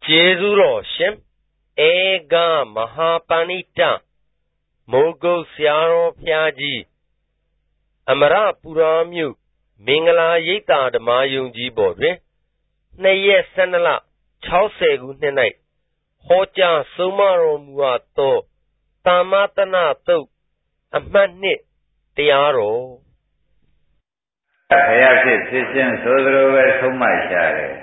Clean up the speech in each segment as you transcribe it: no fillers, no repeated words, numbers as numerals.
ကျေးဇူးတော်ရှင်ဧကမဟာပဏိတမိုးကုတ်ဆရာတော်ဘုရားကြီးအမရပူရာမြို့မင်္ဂလာရိပ်သာဓမ္မယုံကြီးပေါ်တွင်2 ရက် 12 လ 60 ခုနှစ်၌ဟောကြားဆုံးမတော်မူအပ်သောသမ္မာသနသုတ်အမှတ်1တရားတော်ဘုရားဖြစ်ဖြစ်ချင်းဆိုသလိုပဲဆုံးမရှာတယ်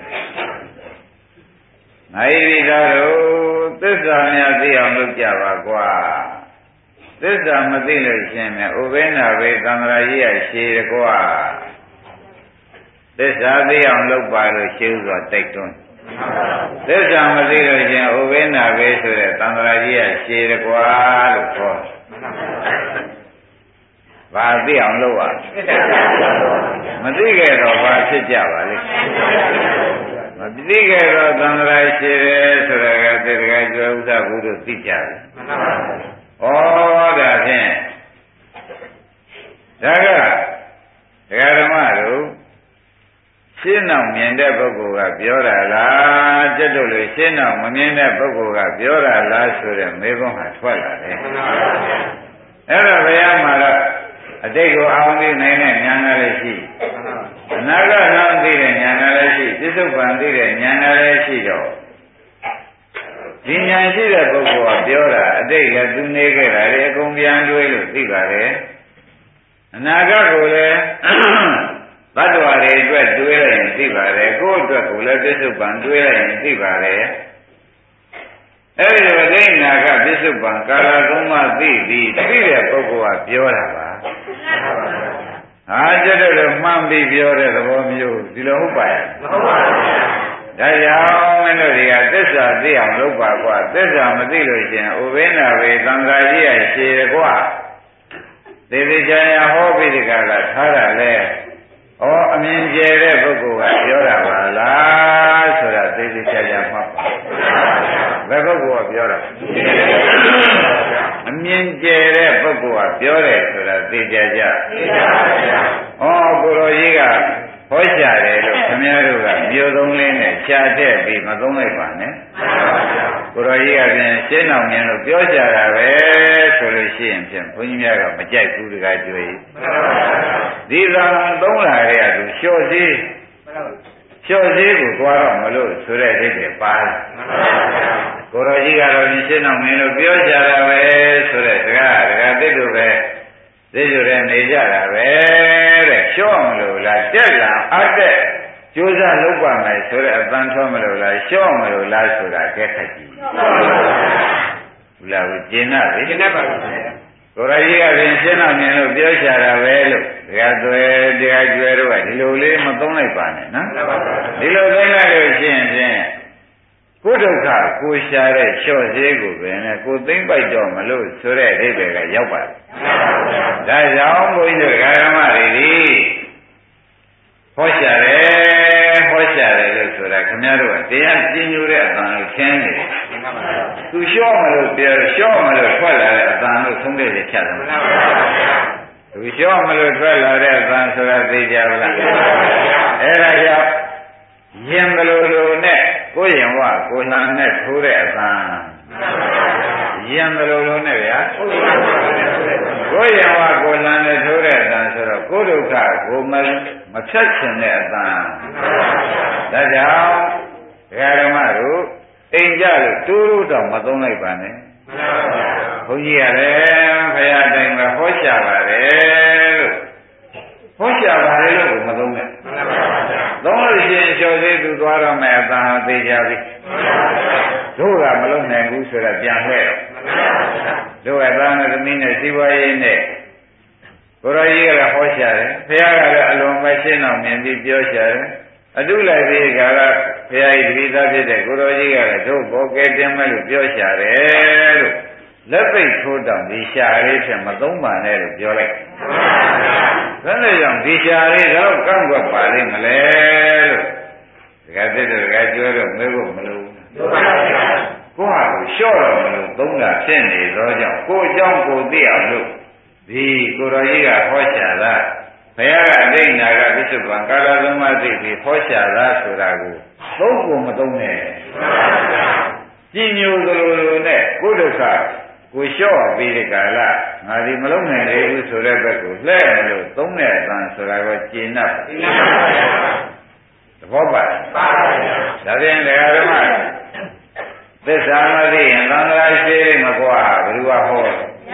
ငါဤသားတို့သစ္စာများသိအောင်လုပ်ကြပါကွာသစ္စာမသိလို့ရှင်မြဥပိ္ပနာဘေသံဃာကြီးရရှည်တကွာသစ္စာသိအောင်လုပ်ပါလို့ရှင်းဥစွာတိုက်တွန်းသစ္စာမသိလို့ရှင်ဥပိ္ပနာဘေဆိုတဲ့သံဃာကြီးရရှည်တကွာလို့ခေါ်ဘာသိအောင်လုပ်ပါမသိခဲ့တော့ဘာဖြစ်ကြပါလိမ့်မသိခဲ့တော့သံဃာရှိတယ်ဆိုတာကသေတ္တကကျွယ်ဥစ္စာဘုတို့သိကြတယ်ဩဒါဖြင့်ဒါကဒကာဓမ္မတို့ရှင်းအောင်မြင်တဲ့ပုဂ္ဂိုလ်ကပြောတာလားကျွတ်လို့ရှင်းအောင်မမြင်တဲ့ပုဂ္ဂိုလ်ကပြောတာလားဆိုတဲ့မေးခွန်းဟာထွက်လာတယ်အဲ့တော့ဘုရားမှာတော့အတိတ်ကိုအောင်သိနိုင်တဲ့ဉာဏ်ကလေးရှိအနာဂတ်နောက်သိတဲ့ဉာဏ်ကလေးရှိပြစ္ဆုတ်ပံသိတဲ့ဉာဏ်ကလေးရှိတော့ဒီဉာဏ်ရှိတဲ့ပုဂ္ဂိုလ်ကပြောတာအတိတ်ကသူနေခဲ့တာလေအကုန်ပြန်တွေးလို့သိပါတယ်အနာဂတ်ကိုလည်းဘတ်တော်တွေအတွက်တွေးလိုက်ရင်သိပါတယ်ကိုယ့်အတွက်ကိုလည်းပြစ္ဆုတ်ပံတွေးလိုက်ရင်သိပါတယ်အဲ့ဒီအတိတ်နာကပြစ္ဆုတ်ပံကာလသုံးပါးသိပြီးသိတဲ့ပုဂ္ဂိုလ်ကပြောတာပါဟာကျတော့မှန်ပြီးပြောတဲ့သဘောမျိုးဒီလိုဟုတ်ပါရဲ့မဟုတ်ပါဘူးဒါကြောင့်မင်းတို့တွေကသစ္စာသိအောင်လုပ်ပါကွာသစ္စာမသိလို့ရှင်ဥပိ္ပနာဘေသံဃာကြီးရရှည်ကွာသေသေးချာချာဟောပြီးဒီကလာထားတာလေဩအမြင်ကျဲတဲ့ပုဂ္ဂိုလ်ကပြောတာပါလားဆိုတာသေသေးချာချာမှတ်ပါဘယ်ပုဂ္ဂိုလ်ကပြောတာအမြင်ကျဲတဲ့ပုဂ္ဂိုလ်ကပြောတယ်ဆိုတာသိကြကြသိပါပါဘုရားကိုရောကြီးကဟောရှာတယ်လို့ခင်ဗျားတို့ကမျိုးသုံးလေးနဲ့ရှာတဲ့ပြီးမသုံးလိုက်ပါနဲ့ကိုရောကြီးကပြန်ရှင်းအောင်မြင်လို့ပြောရှာတာပဲဆိုလို့ရှိရင်ဖြင့်ဘုန်းကြီးများကမကြိုက်ဘူးတကားကြွေးဒီသာသုံးလာတဲ့သူလျှော့စည်းကိုသွားတော့မလို့ဆိုတဲ့အိတ်တွေပါတယ်ကိုရောကြီးကတော့ရှင်းအောင်မြင်လို့ပြောရှာတာပဲဆိုတဲ့စကားတကားသိတို့ပဲသိကြတဲ့နေကြတာပဲတဲ့လျှော့မလို့လားတက်လာအတက်ကြိုးစားလုပ်ပါမယ်ဆိုတဲ့အပန်းထောမလို့လားလျှော့မလို့လားဆိုတာကဲခက်ကြည့်ဘူးလားကိုကျင်နာပြီကျင်နာပါဘူးကိုရကြီးကပြင်ရှင်းအောင်မြင်လို့ပြောရှာတာပဲလို့တရားကျွဲတို့ကဒီလိုလေးမသုံးလိုက်ပါနဲ့နော်ဒီလိုသုံးလိုက်လို့ရှိရင်ဖြင့်ကိုဒုက္ခကိုရှာတဲ့လျှော့စည်းကိုပဲနဲ့ကိုသိမ့်ပိုက်တော့မလို့ဆိုတဲ့အိဗေကရောက်ပါတယ်ဒါကြောင့်ဘုန်းကြီးတို့ဓမ္မတွေဒီဟောရှာတယ်လို့ဆိုတာခင်ဗျားတို့ကတရားကျင့်ကြိုးတဲ့အတန်ကိုရှင်းနေတယ်သူလျှော့မလို့ပြောလျှော့မလို့ထွက်လာတဲ့အတန်ကိုသုံးတဲ့ဖြတ်တယ်သူလျှော့မလို့ထွက်လာတဲ့အတန်ဆိုတာသိကြပါလားအဲ့ဒါကြောင့်ရင်ဘလို့လို့နဲ့ကိုယ်ရင်ဝကိုလံနဲ့ထိုးတဲ့အတန်ရင်ဘလို့လို့နဲ့ဗျာကိုယ်ရင်ဝကိုလံနဲ့ထိုးတဲ့အတန်ဆိုတော့ကိုယ်ဒုက္ခကိုမဖြတ်ချင်တဲ့အတန်ဒါကြောင့်ဒကာဓမ္မတို့အိမ်ကြလို့တိုးတော့မသုံးလိုက်ပါနဲ့ဘုန်းကြီးရတယ်ဖရာတိုင်းမှာဟောရှာပါတယ်လို့ဟောရှာပါတယ်လို့မသုံးနဲ့သုံးလို့ရှိရင်လျှော်သေးသူသွားတော့မယ်အတန်ဟာသိကြပြီတို့ကမလုံးနိုင်ဘူးဆိုတော့ပြန်လှည့်တော့တို့ကသားနဲ့သမီးနဲ့စီးပွားရေးနဲ့ကိုရောကြီးကလည်းဟောရှာတယ်ဖရာကလည်းအလုံးမရှင်းအောင်မြင်ပြီးပြောရှာတယ်အတုလိုက်ပြီးကဘုရားဤတပိသားဖြစ်တဲ့ကိုရောကြီးကလည်းတို့ဘောကဲတင်မဲ့လို့ပြောရှာတယ်လို့လက်ပိတ်ထိုးတောင်ဒီရှာလေးဖြင့်မသုံးပါနဲ့လို့ပြောလိုက်ဘယ်နဲ့ကြောင့်ဒီရှာလေးတော့ကန့်ကွက်ပါလိမ့်မလဲလို့ဒကာတက်ဒကာကျွဲတော့မဲဖို့မလို့ကိုဟာကိုလျှော့တော့မလို့သုံးတာဖြစ်နေသောကြောင့်ကိုအကြောင်းကိုသိအောင်လို့ဒီကိုရောကြီးကဟောရှာတာဘုရားကအတိတ်နာကပြစ္ဆုတ်ပံကာလသုံးပါးသိပြီးဟောရှာတာဆိုတာကိုသုံးကိုမသုံးနဲ့ကြည်ညိုသလိုနဲ့ကိုယ်ဒုက္ခကိုလျှော့ပြီးဒီကလာငါဒီမလုံးနိုင်သေးဘူးဆိုတဲ့ဘက်ကိုလှဲ့မလို့သုံးတဲ့အတန်ဆိုတာကကျင့်납သဘောပါပါဒါဖြင့်ဓမ္မသစ္စာမသိရင်သံဃာရှိမကွာဘယ်သူကဟော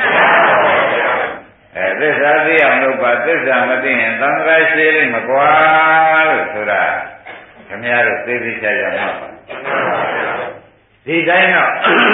သစ္စာသိအောင်လုပ်ပါသစ္စာမသိရင်သံဃာရှိမကွာလို့ဆိုတာခင်ဗျားတို့သိသိချာချာမှတ်ပါဒီတိုင်းတော့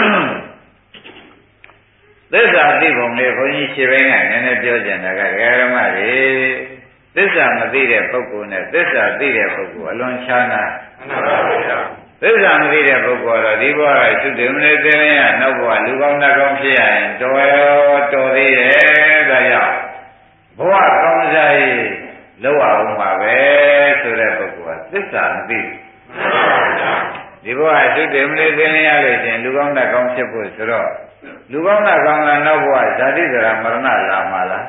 သစ္စာသိပုံလေးဘုန်းကြီးခြေပိုင်းကနည်းနည်းပြောကြတာကဓမ္မတွေသစ္စာမသိတဲ့ပုဂ္ဂိုလ်နဲ့သစ္စာသိတဲ့ပုဂ္ဂိုလ်အလွန်ခြားနာသစ္စာမသိတဲ့ပုဂ္ဂိုလ်ကတော့ဒီဘဝကသုတေမနေသေးရင်နောက်ဘဝလူကောင်းနတ်ကောင်းဖြစ်ရရင်တော်သေးတယ်ဒါကြောင့်ဘဝကောင်းစားရေးလောက်အောင်ပါပဲဆိုတဲ့ပုဂ္ဂိုလ်ကသစ္စာမသိဒီဘဝသုတေမနေသေးရင်ရလို့ရှိရင်လူကောင်းနတ်ကောင်းဖြစ်ဖို့ဆိုတော့လူကောင်းနတ်ကောင်းကနောက်ဘဝဇာတိဇရာမရဏလာမှာလား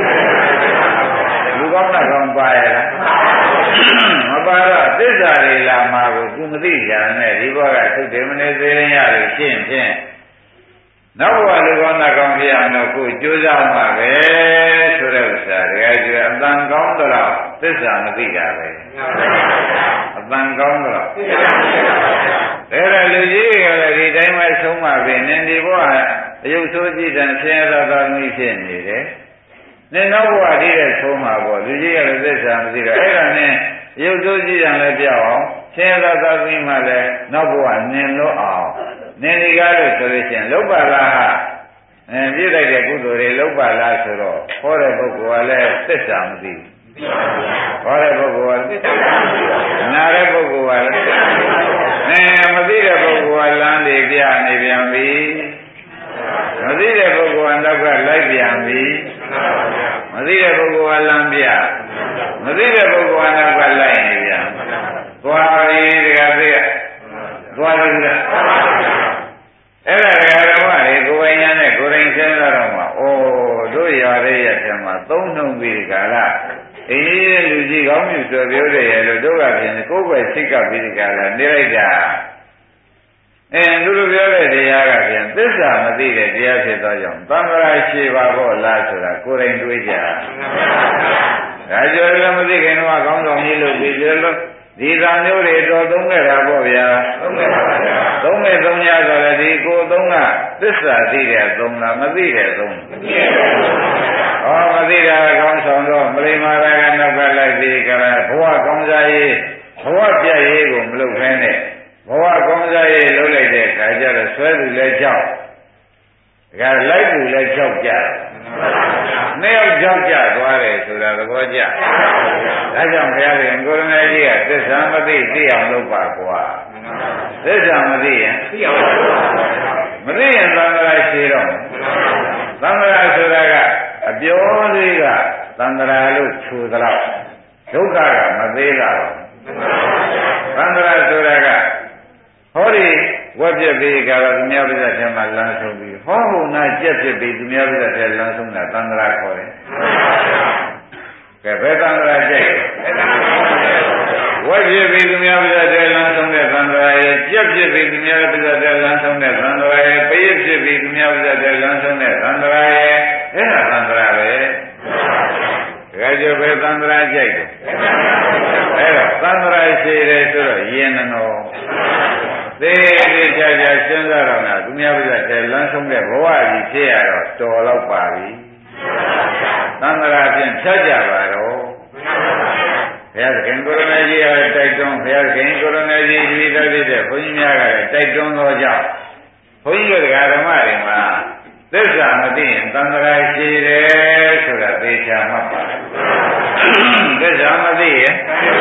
လူကောင်းနတ်ကောင်းပါရဲ့လားမပါတော့သစ္စာတွေလာမှာကိုသူမသိကြနဲ့ဒီဘဝကသုတေမနေသေးရင်ရလို့ရှင်းဖြင့်နောက်ဘဝလူကောင်းနတ်ကောင်းဖြစ်အောင်တော့ကိုကြိုးစားမှာပဲဆိုတဲ့ဥစ္စာတကယ်ကျွအတန်ကောင်းတော့သစ္စာမသိတာပဲအတန်ကောင်းတော့အဲ့ဒါလူကြီးကလည်းဒီတိုင်းပဲဆုံးမှာပဲနင်ဒီဘဝအယုတ်ဆိုးကြည့်တယ်ဆင်းရဲသောသားသမီးဖြစ်နေတယ်နင်နောက်ဘဝတည်းရဲ့ဆုံးမှာပေါ့လူကြီးကလည်းသစ္စာမသိတော့အဲ့ဒါနဲ့ရုပ်ဆိုးကြည့်တယ်လည်းပြောက်အောင်ဆင်းရဲသောသားသမီးမှလည်းနောက်ဘဝနင်လို့အောင်နင်ဒီကားလို့ဆိုလို့ရှိရင်လုပ္ပလားဟာပြည့်လိုက်တဲ့ကုသိုလ်တွေလုပ္ပလားဆိုတော့ဟောတဲ့ပုဂ္ဂိုလ်ကလည်းသစ္စာမသိဘူးဟောတဲ့ပုဂ္ဂိုလ်ကသစ္စာမသိဘူးနားတဲ့ပုဂ္ဂိုလ်ကလည်းမသိတဲ့ပုဂ္ဂိုလ်ကလမ်းတွေပြနေပြန်ပြီမသိတဲ့ပုဂ္ဂိုလ်ကနောက်ကလိုက်ပြန်ပြီမသိတဲ့ပုဂ္ဂိုလ်ကလမ်းပြမသိတဲ့ပုဂ္ဂိုလ်ကနောက်ကလိုက်နေပြန်သွားပြီတကယ်သိရသွားပြီလားအဲ့ဒါဓမ္မတွေကိုယ်ပိုင်ညာနဲ့ကိုယ်တိုင်စဉ်းစားတော့မှဩတို့ရတဲ့ရတဲ့မှာသုံးနှုံပြီးကြလားအေးလူကြီးကောင်းမြတ်ဆိုပြောတယ်ရလို့တို့ကပြင်ကိုယ်ပဲစိတ်ကပြီးကြလားနေလိုက်တာသူတို့ပြောတဲ့တရားကပြင်သစ္စာမသိတဲ့တရားဖြစ်သောကြောင့်သံဃာရှိပါဖို့လားဆိုတာကိုယ်တိုင်တွေးကြဒါကြောင့်လည်းမသိခင်တော့ကောင်းဆောင်ကြီးလို့ပြီးတယ်လို့ဒီသာမျိုးတွေတော်သုံးခဲ့တာပေါ့ဗျာသုံးခဲ့ပါဗျာသုံးမဲ့သုံးရဆိုလည်းဒီကိုယ်သုံးကသစ္စာသိတဲ့သုံးလားမသိတဲ့သုံးမသိမသိတာကောင်းဆောင်တော့မလိမ္မာရကနောက်ကလိုက်ပြီးကြတာဘဝကောင်းစားရေးဘဝပြည့်ရေးကိုမလုပ်ခဲနဲ့ဘဝကောင်းစားရေးလုပ်လိုက်တဲ့အခါကျတော့ဆွဲသူလည်းကြောက်ဒါကလိုက်သူလည်းကြောက်ကြနှစ်ယောက်ကြောက်ကြသွားတယ်ဆိုတာသဘောကျဒါကြောင့်ဘုရားရှင်ကိုရမေကြီးကသစ္စာမသိသိအောင်လုပ်ပါကွာသစ္စာမသိရင်သိအောင်လုပ်ပါမသိရင်သံဃာရှိတော့သံဃာဆိုတာကအပြောလေးကသံဃာလို့ခြူသလောက်ဒုက္ခကမသေးတာတော့သံဃာဆိုတာကဟောဒီဝက်ပြက်ပြီးကတော့သူများပြဿထဲမှာလမ်းဆုံးပြီးဟောဟုတ်နာကြက်ပြက်ပြီးသူများပြဿထဲလမ်းဆုံးတာသံဃာခေါ်တယ်ကဲဘယ်သံဃာကြိုက်ဝက်ပြက်ပြီးသူများပြဿထဲလမ်းဆုံးတဲ့သံဃာရဲ့ကြက်ပြက်ပြီးသူများပြဿထဲလမ်းဆုံးတဲ့သံဃာရဲ့ပရိပြက်ပြီးသူများပြဿထဲလမ်းဆုံးတဲ့သံဃာရဲ့အဲ့ဒါသံဃာပဲဒါကြဘယ်သံဃာကြိုက်တယ်အဲ့တော့သံဃာရှိတယ်ဆိုတော့ယဉ်တော်သေးသေးချာချာစဉ်းစားတော့ငါသူများပြဿထဲလမ်းဆုံးတဲ့ဘဝကြီးဖြစ်ရတော့တော်တော့ပါပြီသံဃာဖြင့်ဖြတ်ကြပါတော့ဘုရားသခင်ကိုရမေကြီးကတိုက်တွန်းဘုရားသခင်ကိုရမေကြီးဒီလိုဖြစ်တဲ့ဘုန်းကြီးများကလည်းတိုက်တွန်းသောကြောင့်ဘုန်းကြီးတို့ဓမ္မတွေမှာသစ္စာမသိရင်သံဃာရှိတယ်ဆိုတာသေချာမှတ်ပါသစ္စာမသိရင်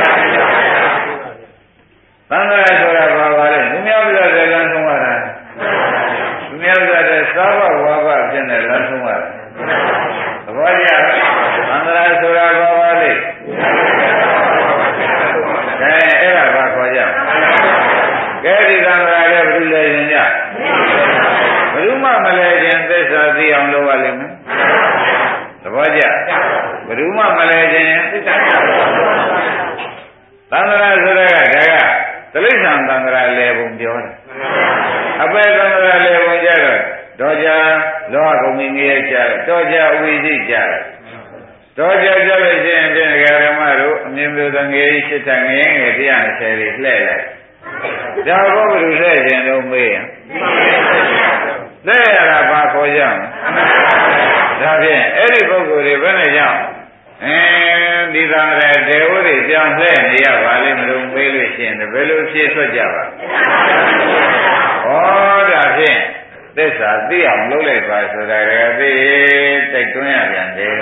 သံဃာဆိုတာဘာပါလဲသူများပြတဲ့လမ်းဆုံးရတာသူများပြတဲ့သာဘဝါဘဖြစ်တဲ့လမ်းဆုံးရတာသဘောကျသံဃာဆိုတာဘာပါလဲကဲအဲ့ဒါဘာခေါ်ကြကဲဒီသံဃာလည်းဘယ်လိုလဲရင်ကြဘယ်သူမှမလဲခြင်းသစ္စာသိအောင်လုပ်ရလိမ့်မယ်သဘောကျဘယ်သူမှမလဲခြင်းသစ္စာသံဃာဆိုတာကဒါကတိရစ္ဆာန်သံဃာလေပုံပြောတယ်အပေသံဃာလေပုံကြတော့ကြလောကကုန်ကြီးငရဲကြတော့ကြအဝိဇ္ဇိကြတော့ကြကြလို့ရှိရင်ဖြင့်ဓမ္မတို့အမြင်မျိုးသငယ်ရှိတဲ့ငရဲငယ်120တွေလှဲ့လိုက်ဒါဘောဘုလူလှဲ့ခြင်းတော့မေးရင်လှဲ့ရတာဘာခေါ်ကြမလဲဒါဖြင့်အဲ့ဒီပုဂ္ဂိုလ်တွေဘယ်နဲ့ကြောင့်ဒီသံဃာဒေဝတွေကြောင်းလှဲ့နေရပါလိမ့်မလို့မေးလို့ရှိရင်ဘယ်လိုဖြေဆွတ်ကြပါဩဒါဖြင့်သစ္စာသိအောင်လုပ်လိုက်ပါဆိုတာကသိတိုက်တွန်းရပြန်တယ်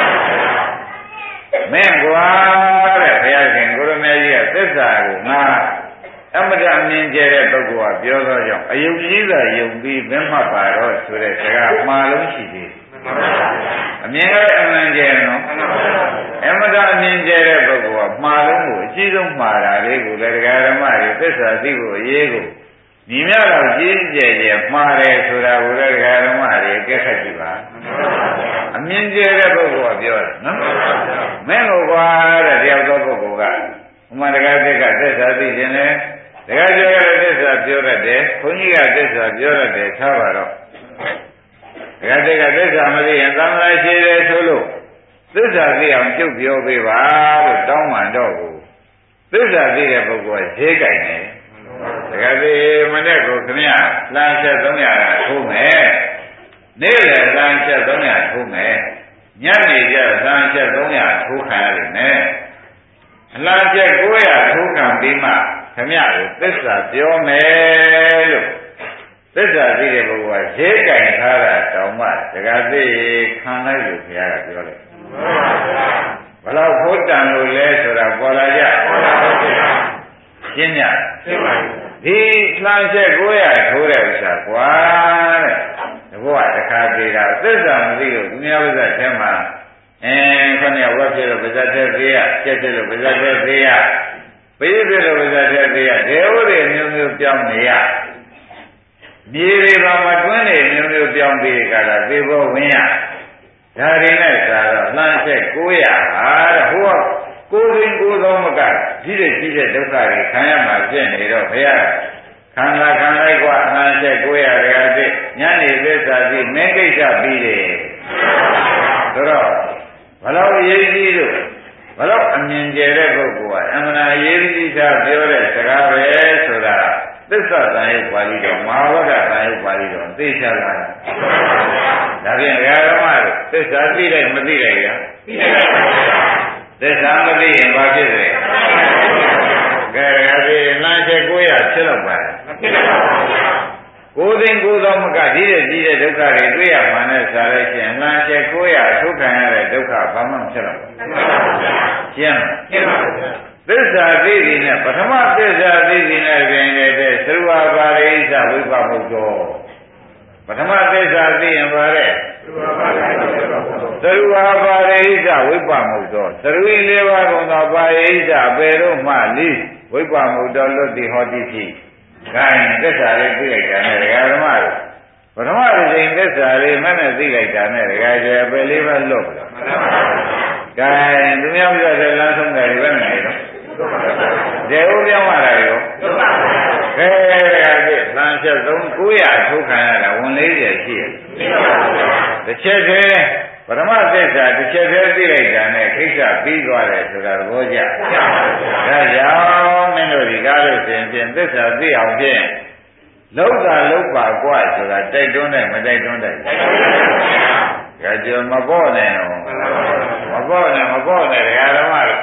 မင်းကွာတဲ့ဘုရားရှင်ကိုရမေကြီးကသစ္စာကိုငါအမတအမြင်ကျတဲ့ပုဂ္ဂိုလ်ကပြောသောကြောင့်အယုံကြီးသာယုံပြီးမင်းမှတ်ပါတော့ဆိုတဲ့စကားမှားလုံးရှိသေးအမြင်ကအမှန်ကျဲနော်အမတအမြင်ကျတဲ့ပုဂ္ဂိုလ်ကမှားလုံးကိုအကြီးဆုံးမှားတာလေးကိုလည်းတရားဓမ္မတွေသစ္စာသိဖို့အရေးကိုညီမြတော့ကြီးကျယ်ကျယ်မှားတယ်ဆိုတာကိုလည်းတရားဓမ္မတွေကဲခတ်ကြည့်ပါအမြင်ကျဲတဲ့ပုဂ္ဂိုလ်ကပြောတယ်နော်မင်းကိုကွာတဲ့တယောက်သောပုဂ္ဂိုလ်ကဥမာတရားသက်ကသစ္စာသိခြင်းနဲ့တရားပြောရတဲ့သစ္စာပြောတတ်တယ်ခွန်ကြီးကသစ္စာပြောတတ်တယ်ထားပါတော့တရားသက်ကသစ္စာမသိရင်သံဃာရှိတယ်ဆိုလို့သစ္စာသိအောင်ကျုပ်ပြောပေးပါလို့တောင်းပန်တော့ကိုသစ္စာသိတဲ့ပုဂ္ဂိုလ်ကဈေးကြိုင်တယ်တရားသိမနဲ့ကိုခမရလမ်းချက်300ကထိုးမယ်နေ့လယ်လမ်းချက်300ထိုးမယ်ညနေကျလမ်းချက်300ထိုးခံရလိမ့်မယ်အလားချက်900ထိုးခံပြီးမှခမရကိုသစ္စာပြောမယ်လို့သစ္စာသိတဲ့ပုဂ္ဂိုလ်ကဈေးကြိုင်ထားတာတောင်းမှတရားသိခံလိုက်လို့ဘုရားကပြောလိုက်ဘယ်တော့ဖို့တန်လို့လဲဆိုတာပေါ်လာကြရှင်းညဒီလှမ်းချက်900ထိုးတဲ့ဥစ္စာကွာတဲ့ဘုရားတခါသေးတာသစ္စာမသိလို့သူများပါးစပ်ထဲမှာခေါင်းရဝက်ဖြစ်လို့ပါးစပ်ထဲသေးရကျက်ဖြစ်လို့ပါးစပ်ထဲသေးရပေးဖြစ်လို့ပါးစပ်ထဲသေးရဒေဝတွေမျိုးမျိုးပြောင်းနေရမြေတွေပါမတွင်းနေမျိုးမျိုးပြောင်းပြီးကြတာသေဘောဝင်ရဒါတွေနဲ့သာတော့လှမ်းချက်900ဟာတဲ့ဟိုကကိုယ်ရင်ကိုယ်သောမကကြီးတဲ့ဒုက္ခတွေခံရမှာပြည့်နေတော့ဘုရားခံလာခံလိုက်ကွာအမှန်ချက်900ရာတိညနေသစ္စာသိမင်းကိစ္စပြီးတယ်ဆိုတော့ဘလို့ရေးကြီးလို့ဘလို့အမြင်ကျဲတဲ့ပုဂ္ဂိုလ်ကအမှန်အရေးကြီးတာပြောတဲ့စကားပဲဆိုတာသစ္စာတန်ရုပ်ပါဠိတော်မဟာဝဂ္ဂတန်ရုပ်ပါဠိတော်သိချလာဒါဖြင့်ဓမ္မတို့သစ္စာသိလိုက်မသိလိုက်ရသိလိုက်ပါဘူးသစ္စာမသိရင်ဘာဖြစ်လဲကဲဒီလမ်းချက်900ဖြစ်တော့ပါကိုယ်သိကိုယ်တော်မကကြီးတဲ့ဒုက္ခတွေတွေ့ရမှန်းနဲ့စားလိုက်ခြင်းလမ်းချက်900ထုတ်ခံရတဲ့ဒုက္ခဘာမှမဖြစ်တော့ဘူးရှင်းပါဘူးသစ္စာသိပြီနဲ့ပထမသစ္စာသိပြီနဲ့ပြင်နေတဲ့သရဝပါရိသဝိပမုတ်တော်ပထမသစ္စာသိရင်ပါတဲ့သရဝပါရိသဝိပမုတ်တော်သရဝီ4ပါးကုန်သောပါရိသပေတို့မှလိဝိပမုတ်တော်လွတ်တိဟောတိဖြစ်ခိုင်းသစ္စာလေးသိလိုက်တာနဲ့ဒကာဓမ္မတို့ပထမတစ်ချိန်သစ္စာလေးမှနဲ့သိလိုက်တာနဲ့ဒကာကျေအပေလေးပါလွတ်ပါလားခိုင်းသူများပြတဲ့လမ်းဆုံးတယ်ဘယ်နဲ့လဲဒေဝပြောင်းလာတာရောခဲဒါကသံချက်900ထုတ်ခံရတာဝန်40ရှိရဲ့တစ်ချက်တည်းပထမသစ္စာတစ်ချက်တည်းသိလိုက်တာနဲ့ခိစ္စပြီးသွားတယ်ဆိုတာသဘောကျဒါကြောင့်မင်းတို့ဒီကားလို့ရှင်ဖြင့်သစ္စာသိအောင်ဖြင့်လောက်တာလောက်ပါกว่าဆိုတာတိုက်တွန်းတယ်မတိုက်တွန်းတယ်ဒါကြောင့်မပေါ့နဲ့တော့မပေါ့နဲ့တရားဓမ္မတို့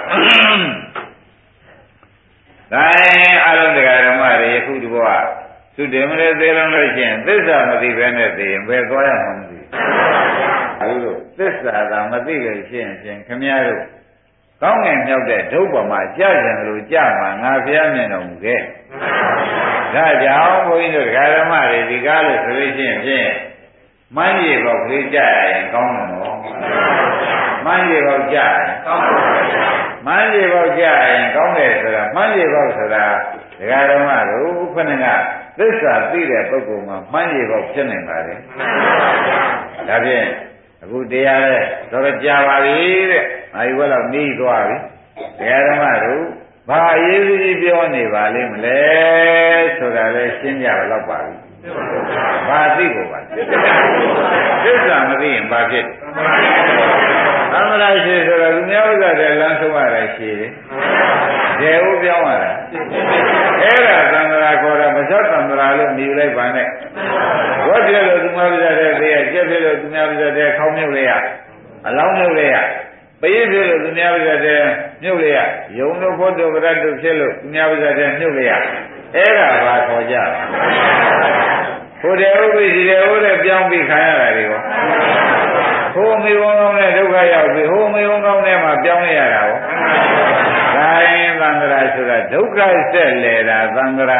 ဒါအလုံးတရားဓမ္မတွေယခုဒီဘဝသုတေမလေးသေးလုံးလို့ရှိရင်သစ္စာမသိဘဲနဲ့သိရင်ဘယ်သွားရမှာမသိဘူးလို့သစ္စာကမသိလို့ရှိရင်ဖြင့်ခမည်းတော်ကောင်းငင်မြောက်တဲ့ဒုဗ္ဗမှာကြားကြံလို့ကြားမှာငါဘုရားမြင်တော်မူခဲ့ဒါကြောင့်ဘုန်းကြီးတို့ဓမ္မတွေဒီကားလို့ဆိုလို့ရှိရင်ဖြင့်မှန်းရပေါက်ကလေးကြားရင်ကောင်းတယ်နော်မှန်းရပေါက်ကြားရင်ကောင်းတယ်မှန်းရပေါက်ကြားရင်ကောင်းတယ်ဆိုတာမှန်းရပေါက်ဆိုတာဒကာဓမ္မတို့ခဏကသစ္စာသိတဲ့ပုဂ္ဂိုလ်မှာမှန်းရပေါက်ဖြစ်နိုင်ပါလေဒါဖြင့်အခုတရားလဲတော့ကြာပါပြီတဲ့အာယုဝက်လောက်နှီးသွားပြီဒကာဓမ္မတို့ဘာအရေးကြီးပြောနေပါလိမ့်မလဲဆိုတာလဲရှင်းကြတော့ပါပြီဘာသိကိုပါသစ္စာမသိရင်ဘာဖြစ်သံဃာရှိဆိုတော့လူများဥစ္စာတွေလမ်းဆုံးရတယ်ရှိတယ်ဒေဝပြောင်းရတာအဲ့ဒါသံဃာခေါ်တာမဇ္ဇသံဃာလို့မြည်လိုက်ပါနဲ့ဝတ်ပြလို့သူများဥစ္စာတွေသိရကျက်ပြလို့သူများဥစ္စာတွေခေါင်းမြုပ်လိုက်ရအလောင်းမြုပ်လိုက်ရပရိသေလို့သူများဥစ္စာတွေမြုပ်လိုက်ရယုံတို့ဖို့တို့ဗရတ်တို့ဖြစ်လို့သူများဥစ္စာတွေမြုပ်လိုက်ရအဲ့ဒါဘာခေါ်ကြလဲဟိုတဲ့ဥပ္ပိစီတဲ့ဟိုတဲ့ပြောင်းပြီးခံရတာတွေရောဟိုမေဝံကောင်းတဲ့ဒုက္ခရောက်ပြီဟိုမေဝံကောင်းတဲ့မှာပြောင်းရတာရောဒါရင်သံဃာဆိုတာဒုက္ခဆက်လေတာသံဃာ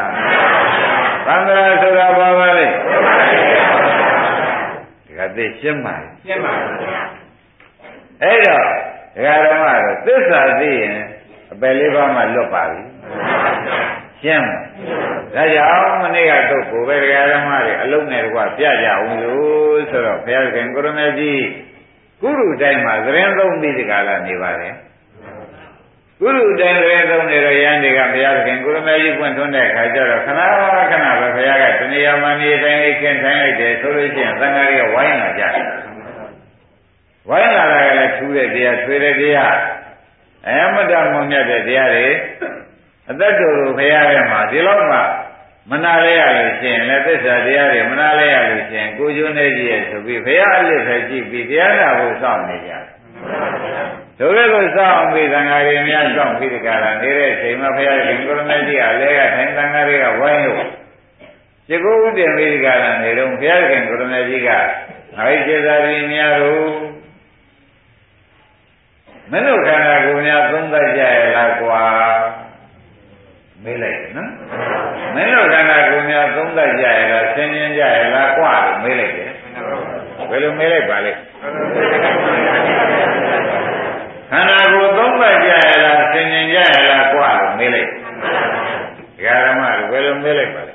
ဆိုတာဘာပါလဲဒီကသိရှင်းပါရှင်းပါဗျာအဲ့တော့ဒကာဓမ္မတို့သစ္စာသိရင်အပယ်လေးပါးမှလွတ်ပါပြီရှင်းပါဒါကြောင့်မနေ့ကတော့ကိုယ်ပဲဒကာဓမ္မတွေအလုံးနဲ့တကွပြကြအောင်လို့ဆိုတော့ဘုရားခင်ကိုရမေကြီးကုရုတိုင်းမှာသတင်းသုံးပြီးဒီကလာနေပါတယ်ကုရုတိုင်းသတင်းသုံးနေတော့ရန်တွေကဘုရားခင်ကိုရမေကြီးပွင့်ထွန်းတဲ့အခါကျတော့ခဏခဏပဲဘုရားကတဏှာမဏီတိုင်းလေးခင်းထိုင်လိုက်တယ်ဆိုလို့ရှိရင်သံဃာတွေကဝိုင်းလာကြတယ်ဝိုင်းလာတာကလည်းထူးတဲ့တရားထွေတဲ့တရားအမတ္တမုံမြတ်တဲ့တရားတွေအသက်တော်ကိုဘုရားရဲ့မှာဒီလောက်မှမနာလဲရလို့ရှိရင်လည်းသစ္စာတရားတွေမနာလဲရလို့ရှိရင်ကိုကျိုးနေကြီးရဲ့ဆိုပြီးဘုရားအလစ်ပဲကြည့်ပြီးတရားနာဖို့စောင့်နေကြတယ်။ဒုက္ခကိုစောင့်ပြီးသံဃာတွေများစောင့်ပြီးဒီကလာနေတဲ့ချိန်မှာဘုရားရှင်ကိုရမေကြီးကလည်းကထိုင်သံဃာတွေကဝိုင်းလို့ရှိခိုးဥတ္တမေဒီကလာနေတော့ဘုရားရှင်ကိုရမေကြီးကငါ့ကျေသာပြီးများတို့မင်းတို့ခန္ဓာကိုယ်များသုံးသပ်ကြရလားကွာမေးလိုက်နော်မင်းတို့ခန္ဓာကိုယ်များသုံးသပ်ကြရလားဆင်ញင်ကြရလားကွာလို့မေးလိုက်တယ်ဘယ်လိုမေးလိုက်ပါလဲခန္ဓာကိုယ်သုံးသပ်ကြရလားဆင်ញင်ကြရလားကွာလို့မေးလိုက်ဒကာဓမ္မတို့ဘယ်လိုမေးလိုက်ပါလဲ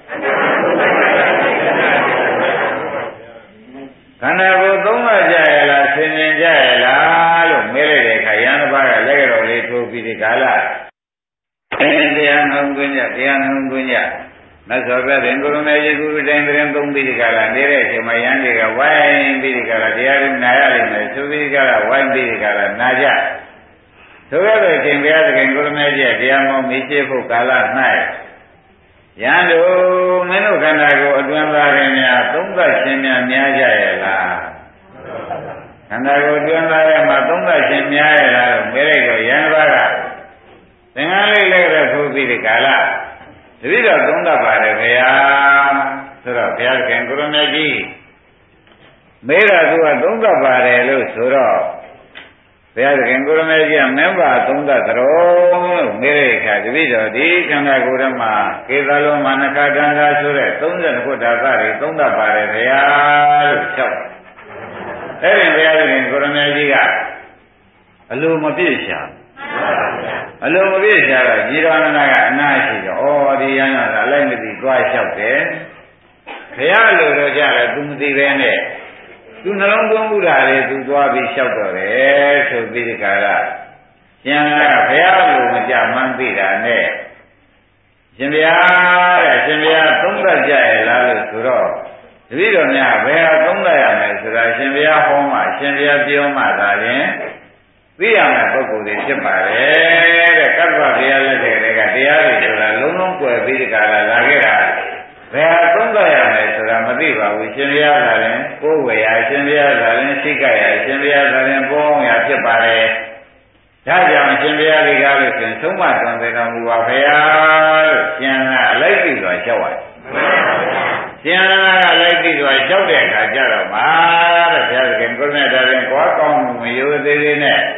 ခန္ဓာကိုယ်သုံးသပ်ကြရလားဆင်ញင်ကြရလားလို့မေးလိုက်တဲ့အခါယန္တပါးကလက်ကြော်လေးထိုးပြီးဒီကာလတရားနှုံသွင်းကြတရားနှုံသွင်းကြမဆောပြတဲ့ကိုရမေကြီးကုတိုင်းသတင်းသုံးပြီးဒီကလာနေတဲ့အချိန်မှာယန္တိကဝိုင်းပြီးဒီကလာတရားတွေနာရလိမ့်မယ်ဆိုပြီးဒီကလာဝိုင်းပြီးဒီကလာနာကြဆိုရတဲ့အချိန်ဘုရားသခင်ကိုရမေကြီးတရားမောင်းမိရှိဖို့ကာလ၌ယန္တုမင်းတို့ခန္ဓာကိုအတွင်းသားတွေများသုံးသပ်ခြင်းများကြရဲ့လားခန္ဓာကိုအတွင်းသားတွေမှာသုံးသပ်ခြင်းများရဲ့လားလို့မေးလိုက်တော့ယန္တပါးကသင်္ဃာလေးလည်းတော့ထိုးပြီးဒီကာလတတိတော်သုံးတတ်ပါတယ်ခင်ဗျာဆိုတော့ဘုရားခင်ကိုရမေကြီးမေးတာသူကသုံးတတ်ပါတယ်လို့ဆိုတော့ဘုရားခင်ကိုရမေကြီးကမင်းပါသုံးတတ်သတော်လို့မေးတဲ့အခါတတိတော်ဒီခန္ဓာကိုယ်ထဲမှာကေသလောမာနခတန္တာဆိုတဲ့32ခုဓာတ်တွေသုံးတတ်ပါတယ်ခင်ဗျာလို့လျှောက်အဲ့ဒီဘုရားခင်ကိုရမေကြီးကအလိုမပြည့်ရှာအလုံးမပြည့်ရှာတော့ကြီးတော်နာကအနာရှိတော့ဩဒီရဟန်းကအလိုက်မသိသွားလျှောက်တယ်ဘုရားလိုတော့ကြတယ်သူမသိပဲနဲ့သူနှလုံးသွင်းမှုတာလေသူသွားပြီးလျှောက်တော့တယ်ဆိုပြီးဒီကရရှင်ကဘုရားလိုမကြမှန်းသိတာနဲ့ရှင်ဘုရားတဲ့ရှင်ဘုရားသုံးသပ်ကြရလားလို့ဆိုတော့တပည့်တော်များဘယ်ဟာသုံးသပ်ရမလဲဆိုတာရှင်ဘုရားဟောမှရှင်ဘုရားပြောမှသာရင်သိရမယ့်ပုဂ္ဂိုလ်တွေဖြစ်ပါတယ်တဲ့ကတ္တဗဘုရားလက်ထက်ကတရားတွေဆိုတာလုံးလုံးကွယ်ပြီးဒီကလာလာခဲ့တာဘယ်ဟာသုံးသပ်ရမယ်ဆိုတာမသိပါဘူးရှင်ဘုရားကလည်းကိုယ်ဝေရရှင်ဘုရားကလည်းသိကြရရှင်ဘုရားကလည်းပေါင်းရဖြစ်ပါတယ်ဒါကြောင့်ရှင်ဘုရားတွေကလို့ဆိုရင်သုံးမတွင်တော်မူပါဘုရားလို့ရှင်ကအလိုက်ပြီးတော့လျှောက်ရတယ်ရှင်ကလိုက်ပြီးတော့လျှောက်တဲ့အခါကျတော့မှာတဲ့ဘုရားခင်ကိုယ်နဲ့တော်ရင်ကိုယ်ကောင်းမှုမရိုးသေးသေးနဲ့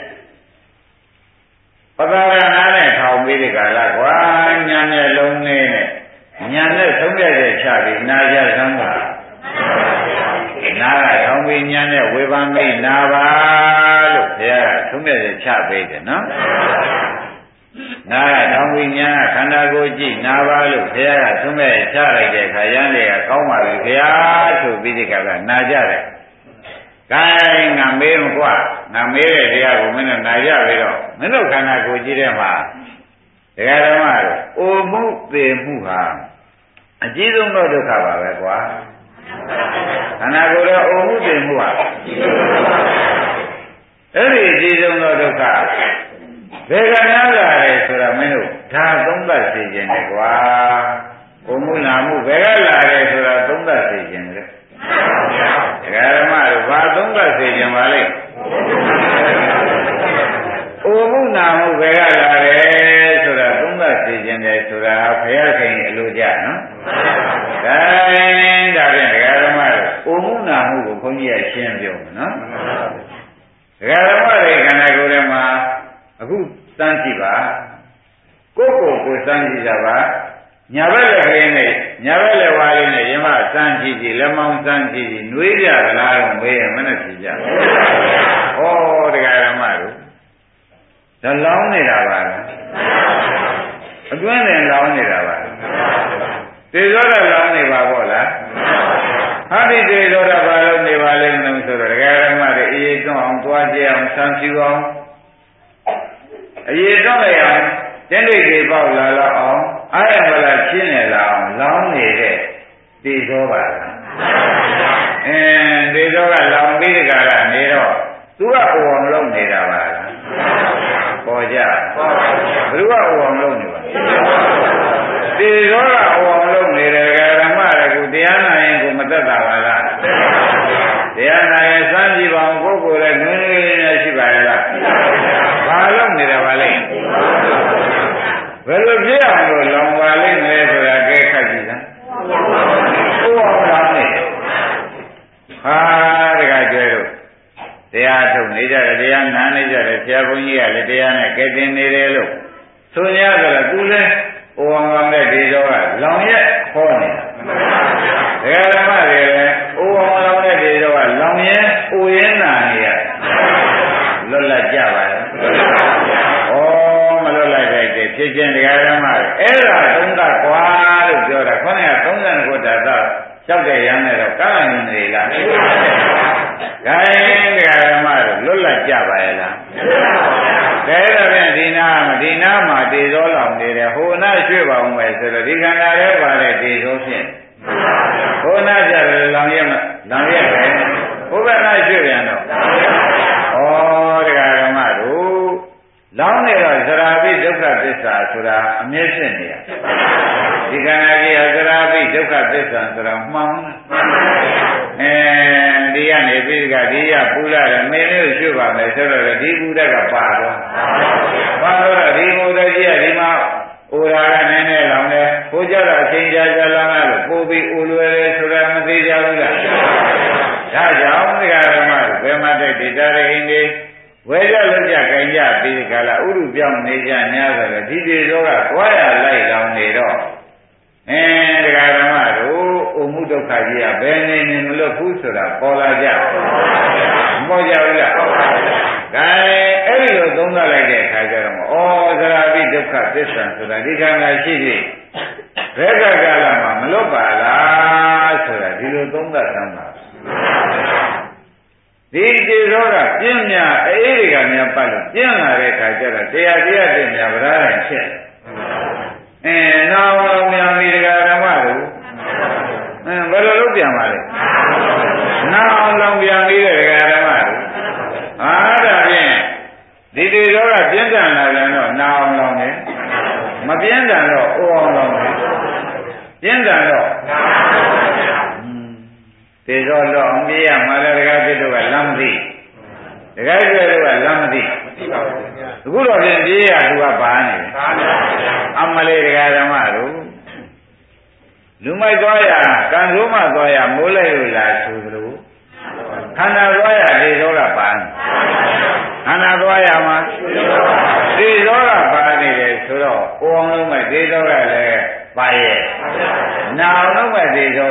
ပသာရနာနဲ့ထောင်ပြီးဒီကလာကွာညာနဲ့လုံးလေးနဲ့ညာနဲ့သုံးပြတဲ့ချပြီးနာကြစမ်းပါနာကထောင်ပြီးညာနဲ့ဝေဘာမိတ်နာပါလို့ဘုရားကသုံးပြတဲ့ချပေးတယ်နော်နာကထောင်ပြီးညာခန္ဓာကိုယ်ကြည့်နာပါလို့ဘုရားကသုံးပြတဲ့ချလိုက်တဲ့အခါရန်တွေကကောင်းပါပြီဘုရားဆိုပြီးဒီကလာနာကြတယ်ကိုင်းငါမေးမကွာငါမေးတဲ့တရားကိုမင်းတို့နာကြပြီတော့မင်းတို့ခန္ဓာကိုယ်ကြီးထဲမှာတရားဓမ္မတို့အိုမှုသေမှုဟာအကြီးဆုံးသောဒုက္ခပါပဲကွာခန္ဓာကိုယ်ရဲ့အိုမှုသေမှုဟာအဲ့ဒီအကြီးဆုံးသောဒုက္ခဘယ်ကများလာလဲဆိုတာမင်းတို့ဒါသုံးသပ်သိခြင်းလေကွာအိုမှုနာမှုဘယ်ကလာလဲဆိုတာသုံးသပ်သိခြင်းလေတရားဓမ္မတို့ဘာသုံးသပ်သိခြင်းပါလဲအိုမှုနာမှုဘယ်ကလာတယ်ဆိုတာသုံးသပ်သိခြင်းတယ်ဆိုတာဘုရားခင်အလိုကြနော်ဒါရင်ဒါဖြင့်တရားဓမ္မတို့အိုမှုနာမှုကိုခွန်ကြီးကရှင်းပြောမယ်နော်တရားဓမ္မတွေခန္ဓာကိုယ်ထဲမှာအခုစမ်းကြည့်ပါကိုယ်စမ်းကြည့်တာပါညာဘက်လည်းခင်းနဲ့ညာဘက်လည်းဝါလေးနဲ့ယမစမ်းကြည့်ကြည့်လက်မောင်းစမ်းကြည့်ကြည့်နှွေးကြသလားတော့မေးရင်မနဲ့ကြည့်ကြဩတရားဓမ္မတို့ဒါလောင်းနေတာပါလားအတွင်းနဲ့လောင်းနေတာပါလားသေသောတာလောင်းနေပါပေါ့လားဟာဒီသေသောတာဘာလို့နေပါလဲမလို့ဆိုတော့တရားဓမ္မတွေအေးသွန်းအောင်သွားကြအောင်ဆန်းဖြူအောင်အေးသွန်းလိုက်အောင်တင်းတိတ်တွေပေါက်လာတော့အောင်အာရမလားရှင်းနေလာအောင်လောင်းနေတဲ့သေသောပါလားသေသောကလောင်းပြီးတကကနေတော့သူကအိုအောင်လုပ်နေတာပါလားပေါ်ကြဘယ်သူကအိုအောင်လုပ်နေပါသေသောကအိုအောင်လုပ်နေတယ်ဓမ္မတွေကတရားနာရင်ကိုမသက်တာပါလားတရားနာရင်စမ်းကြည့်ပါဦးကိုယ်ကိုယ်လည်းနွေးနွေးနဲ့ရှိပါရဲ့လားဘာလုပ်နေတာပါလဲဘယ်လိုပြည့်အောင်လို့လောင်ပါလိမ့်မယ်ဆိုတာကဲခတ်ကြည့်လားအိုအောင်လောင်နေဟာတကကြွယ်တို့တရားထုတ်နေကြတယ်တရားနာနေကြတယ်ဆရာဘုန်းကြီးကလည်းတရားနဲ့ကဲတင်နေတယ်လို့ဆိုရဆိုတော့သူလည်းအိုအောင်လောင်တဲ့ဒီတော့ကလောင်ရက်ခေါ်နေတာဓမ္မတွေလည်းအိုအောင်လောင်တဲ့ဒီတော့ကလောင်ရဲအိုရဲနာနေရလွတ်လပ်ကြပါရဲ့မလွတ်လပ်လိုက်တဲ့ဖြစ်ခြင်းတရားဓမ္မတွေအဲ့ဒါသုံးသပ်ကွာလို့ပြောတာခေါင်းက30ခုဓာတ်တော့လျှောက်တဲ့ရမ်းနဲ့တော့ကာလနေနေလားခိုင်းတရားဓမ္မတွေလွတ်လပ်ကြပါရဲ့လားကဲဒါဖြင့်ဒီနာမှာတေဇောလောင်နေတယ်ဟိုနာရွှေ့ပါအောင်ပဲဆိုတော့ဒီခန္ဓာထဲပါတဲ့တေဇောဖြင့်ဟိုနာကြတယ်လောင်ရက်ပဲဟိုဘက်နာရွှေ့ပြန်တော့ဩတရားဓမ္မတို့လောင်းနေတော့သရာပိဒုက္ခသစ္စာဆိုတာအမြဲဖြစ်နေရဒီခန္ဓာကြီးဟာသရာပိဒုက္ခသစ္စာဆိုတာမှန်ဒီကနေပြီးဒီရပူလာတယ်မင်းလေးရွှေ့ပါမယ်ဆိုတော့ဒီပူတက်ကပါတော့ဒီဘုဒ္ဓကြီးကဒီမှာအိုရာကနည်းနည်းလောင်တယ်ဘိုးကြတော့အချိန်ကြာလောင်ရလို့ပို့ပြီးအိုလွယ်တယ်ဆိုတာမသိကြဘူးလားဒါကြောင့်တရားဓမ္မဘယ်မှာတဲ့ဒေတာရဟိနေဝဲကြလို့ကြကြင်ကြပြီးဒီကလာဥရုပြောင်းနေကြများဆိုတော့ဒီဒေသောကသွားရလိုက်လောင်နေတော့တရားဓမ္မတို့အမှုဒုက္ခကြီးကဘယ်နေနေမလို့ဘူးဆိုတာပေါ်လာကြမပေါ်ကြဘူးလားဒါအဲ့ဒီလိုသုံးသပ်လိုက်တဲ့အခါကျတော့သရာပိဒုက္ခသစ္စာဆိုတာဒီခန္ဓာရှိပြီဘယ်ကကာလမှာမလွတ်ပါလားဆိုတာဒီလိုသုံးသပ်သမ်းပါဒီတေဇောကပြင်းမြအေးတွေကများပတ်လို့ပြင်းလာတဲ့အခါကျတော့တရားတည်းများဗရာရင်ဖြစ်နောက်တော့များဒီတရားဓမ္မတို့ဘယ်လိုလုပ်ပြန်ပါလဲနောက်အောင်လောင်ပြန်ပြီးတဲ့တရားဓမ္မတို့ဒါဖြင့်ဒီတေဇောကပြင်းထန်လာပြန်တော့နာအောင်လောင်တယ်မပြင်းထန်တော့အိုအောင်လောင်တယ်ပြင်းထန်တော့တေဇောတော့အပြေးရမှာလည်းတကားပြစ်တော့ကလမ်းမသိတကားကျွဲတော့ကလမ်းမသိအခုတော့ပြင်ပြေးရသူကပါနေတယ်အမလေးတကားဓမ္မတို့လူမိုက်သွားရကံဆိုးမှသွားရမိုးလိုက်လို့လားဆိုသလိုခန္ဓာသွားရတေဇောကပါနေခန္ဓာသွားရမှာတေဇောကပါနေတယ်ဆိုတော့ကိုအောင်လုံးမဲ့တေဇောကလည်းပါရဲ့နာအောင်လုံးမဲ့တေဇောက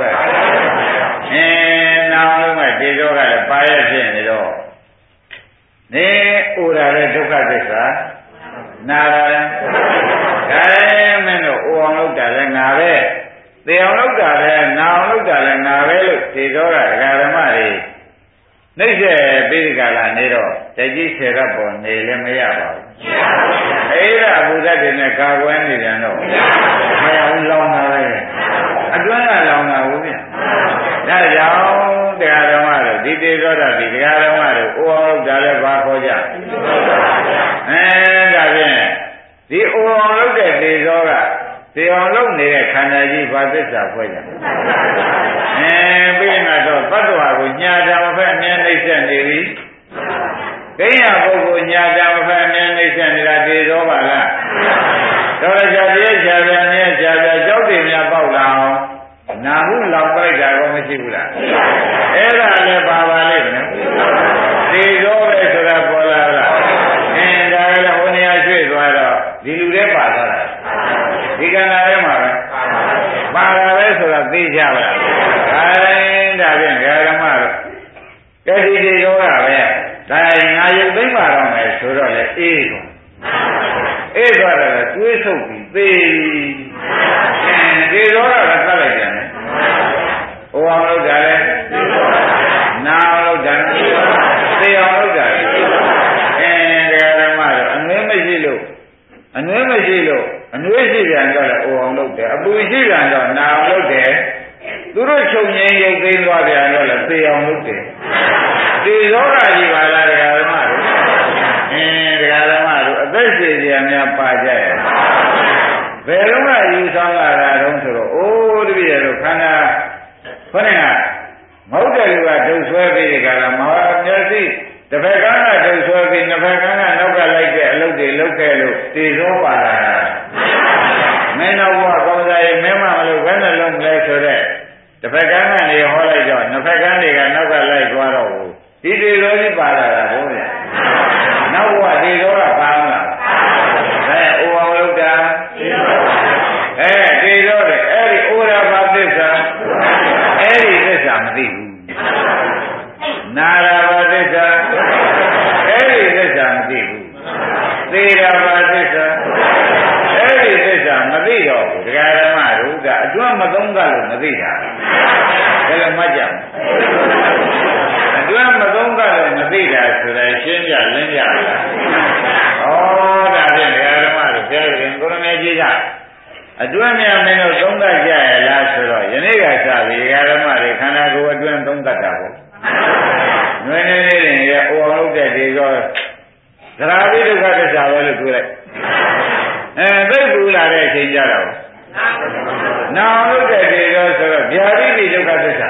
နာအောင်လုံးမဲ့တေဇောကလည်းပါရဲ့ဖြစ်နေတော့နေဥရာတဲ့ဒုက္ခသစ္စာနာရတယ်ဒါလည်းမင်းတို့အိုအောင်လုပ်တာလည်းငါပဲသေအောင်လုပ်တာလည်းနာအောင်လုပ်တာလည်းငါပဲလို့တေဇောကဒကာဓမ္မတွေနှိမ့်ဆက်ပြီးဒီကလာနေတော့တကြီးဆယ်ရပေါ်နေလည်းမရပါဘူးအဲ့ဒါအဘုဒ္ဓတွေနဲ့ကာကွယ်နေတယ်တော့မရဘူးလောင်တာပဲအတွင်းကလောင်တာဘူးဗျဒါကြောင့်တရားတော်မတို့ဒီတေသောတာဒီတရားတော်မတို့အိုအောင်ဒါလည်းဘာခေါ်ကြဒါဖြင့်ဒီအိုအောင်လုပ်တဲ့တေသောကတေအောင်လုပ်နေတဲ့ခန္ဓာကြီးဘာသစ္စာဖွဲ့ကြပြီးမှတော့သတ္တဝါကိုညာတာမဖက်အမြဲနှိမ့်ဆက်နေပြီဒိဋ္ဌိပုဂ္ဂိုလ်ညာတာမဖက်အမြဲနှိမ့်ဆက်နေတာတေသောပါလားတော်ကြပြည့်ချာပြန်မြဲချာပြန်ကြောက်တယ်များပေါက်လာအောင်နာဟုလောင်ပိုက်တာကောမရှိဘူးလားအဲ့ဒါလည်းပါပါလိမ့်မယ်တေသောပဲဆိုတာပေါ်လာလားဒါလည်းဟိုနေရာရွှေ့သွားတော့ဒီလူတွေပါသွားတာဒီကံလာထဲမှာပဲပါလာပဲဆိုတာသိကြပါလားဒါဖြင့်ဓမ္မတို့ကတိတေသောကပဲဒါငါရုပ်သိမ်းပါတော့မယ်ဆိုတော့လေအေးသွားတယ်တွေးဆုပ်ပြီးသေတေသောကလည်းသတ်လိုက်ပြန်တယ်ဟိုအောင်လို့ဒါလည်းနာအောင်လို့ဒါသေအောင်လို့ဒါဓမ္မတို့အနွေးမရှိလို့အနွေးရှိပြန်တော့လေဟိုအောင်လို့တယ်အပူရှိပြန်တော့နာအောင်လို့တယ်သူတို့ချုပ်ငြိမ်းရုပ်သိမ်းသွားပြန်တော့လေသေအောင်လုပ်တယ်သေသောကကြီးပါလားဓမ္မတို့ဓမ္မတို့အသက်ရှင်ကြများပါကြရဲ့ဘယ်တော့မှယူဆောင်လာတာတုံးဆိုတော့အိုးတပည့်တို့ခန္ဓာခေါင်းကမဟုတ်တဲ့လူကဒုဆွဲပြီးဒီကလာမဟာမျက်စိတစ်ဖက်ကန်းကဒုဆွဲပြီးနှစ်ဖက်ကန်းကနောက်ကလိုက်တဲ့အလုပ်တွေလုပ်ခဲ့လို့သေသောပါလာတာမင်းတော်ဘုရားကောင်းစားရင်မင်းမမလို့ဘယ်နဲ့လုံးမလဲဆိုတော့တစ်ဖက်ကန်းကနေဟောလိုက်တော့နှစ်ဖက်ကန်းတွေကနောက်ကလိုက်သွားတော့ဘူးဒီတေသောကြီးပါလာတာဘုရားနောက်ဘုရားတေသောကပါအောင်လားအိုအောင်လုပ်တာတေသောတယ်အဲ့ဒီအိုရာဘာသစ္စာအဲ့ဒီသစ္စာမသိဘူးနာရာဘာသစ္စာအဲ့ဒီသစ္စာမသိဘူးသေရာဘာသစ္စာအဲ့ဒီသစ္စာမသိတော့ဘူးဒကာဓမ္မတို့ကအတွန်းမသုံးကလို့မသိတာဘယ်လိုမှတ်ကြမလဲအတွန်းမသုံးကလို့မသိတာဆိုတာရှင်းပြလင်းပြလားဩဒါဖြင့်ဒကာဓမ္မတို့ဆရာရှင်ကိုရမေကြီးကအတွင်းများမင်းတို့သုံးသပ်ကြရလားဆိုတော့ယနေ့ကစပြီးဒကာဓမ္မတွေခန္ဓာကိုယ်အတွင်းသုံးသပ်တာပေါ့နွေနေနေရင်ရဲ့အိုအောင်လုပ်တဲ့ဒီကောသရာပိဒုက္ခသစ္စာပဲလို့ပြောလိုက်သိပူလာတဲ့အချိန်ကြတော့နာအောင်လုပ်တဲ့ဒီကောဆိုတော့ဗျာတိပိဒုက္ခသစ္စာ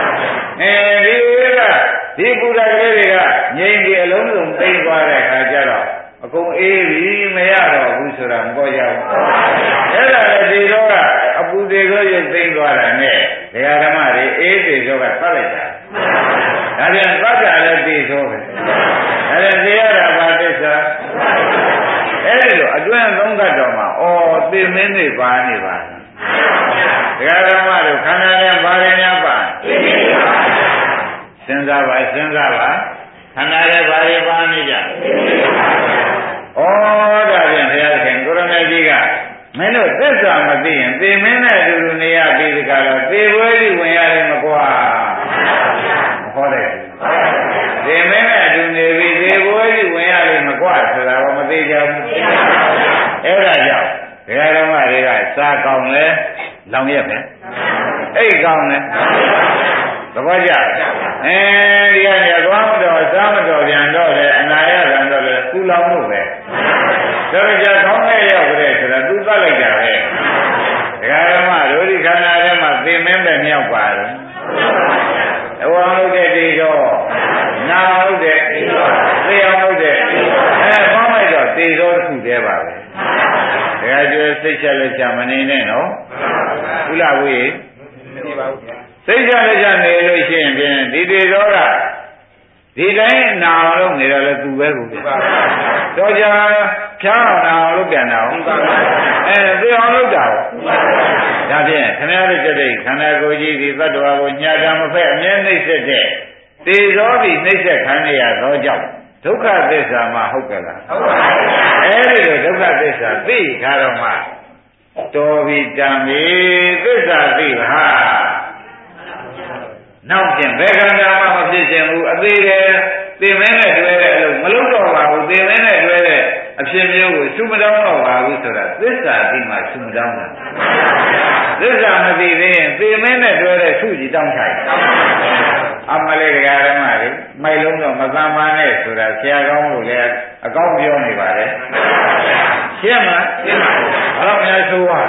ဒီပူတာကလေးတွေကငြိမ်ပြီးအလုံးစုံသိမ်းသွားတဲ့အခါကျတော့အကုန်အေးပြီမရတော့ဘူးဆိုတာမပေါ်ကြဘူးအဲ့ဒါလည်းဒီတော့ကအပူတွေကိုရုပ်သိမ်းသွားတာနဲ့ဒကာဓမ္မတွေအေးတွေတော့ကသတ်လိုက်တာဒါပြန်သတ်တာလည်းသိသောပဲဒါလည်းသိရတာဘာသစ္စာအဲ့ဒီလိုအတွင်းသုံးသတ်တော်မှာသိမင်းတွေပါနေပါဒကာဓမ္မတို့ခန္ဓာနဲ့ဘာတွေများပါစဉ်းစားပါခန္ဓာရဲ့ဘာတွေပါနေကြဒါဖြင့်ဘုရားသခင်ကိုရမေကြီးကမင်းတို့သစ္စာမသိရင်သေမင်းနဲ့အတူတူနေရပြီးဒီကလာသေပွဲကြီးဝင်ရတယ်မကွာမဟောတဲ့သေမင်းနဲ့အတူနေပြီးသေပွဲကြီးဝင်ရတယ်မကွာဆိုတာကမသိကြဘူးအဲ့ဒါကြောင့်ဒကာဓမ္မတွေကစားကောင်းလဲလောင်ရက်ပဲအိတ်ကောင်းလဲသဘောကျဒီကနေသွားမတော်စားမတော်ပြန်တော့လေအနာရပြန်တော့လေသူ့လောင်လို့ပဲဒါကြခေါင်းနဲ့ရောက်ကြတဲ့ဆိုတာသူသတ်လိုက်တာပဲဒကာဓမ္မတို့ဒီခန္ဓာထဲမှာသိမင်းပဲမြောက်ပါတယ်အဝံလို့တဲ့ဒီတော့နာလို့တဲ့သိအောင်လို့တဲ့ပေါင်းလိုက်တော့သေသောတစ်ခုတည်းပါပဲဒကာကျွေးစိတ်ချက်လက်ချမနေနဲ့နော်ဘုလားဝေးမရှိပါဘူးစိတ်ချလက်ချနေလို့ရှိရင်ဖြင့်ဒီတေသောကဒီတိုင်းနာအောင်လုပ်နေတော့လေသူပဲကိုတော့ကြာဖြားအောင်နာအောင်လုပ်ပြန်တာဟုတ်ပါဘူးသိအောင်လုပ်တာဒါဖြင့်ခဏလေးကြတဲ့ခန္ဓာကိုယ်ကြီးဒီသတ္တဝါကိုညာတာမဖက်အမြဲနှိမ့်ဆက်တဲ့သေသောပြီးနှိမ့်ဆက်ခံရသောကြောင့်ဒုက္ခသစ္စာမှဟုတ်ကြလားဟုတ်ပါဘူးအဲဒီလိုဒုက္ခသစ္စာသိခါတော့မှတော်ပြီတံပြီသစ္စာသိပါနောက်ပြန်ဘယ်ခန္ဓာမှမဖြစ်ခြင်းဘူးအသေးတယ်သိမင်းနဲ့တွဲတဲ့အလုပ်မလုပ်တော့ပါဘူးသိမင်းနဲ့တွဲတဲ့အဖြစ်မျိုးကိုသုမတောင်းတော့ပါဘူးဆိုတာသစ္စာသိမှသုမတောင်းတာသစ္စာမသိသေးရင်သိမင်းနဲ့တွဲတဲ့သုကြီးတောင်းထိုင်အမလေးတရားဓမ္မတွေမိုက်လုံးတော့မသမ္မာနဲ့ဆိုတာဆရာကောင်းလို့လည်းအကောင်းပြောနေပါတယ်ရှင်းမလားရှင်းပါဘူးအဲ့တော့များဆိုပါ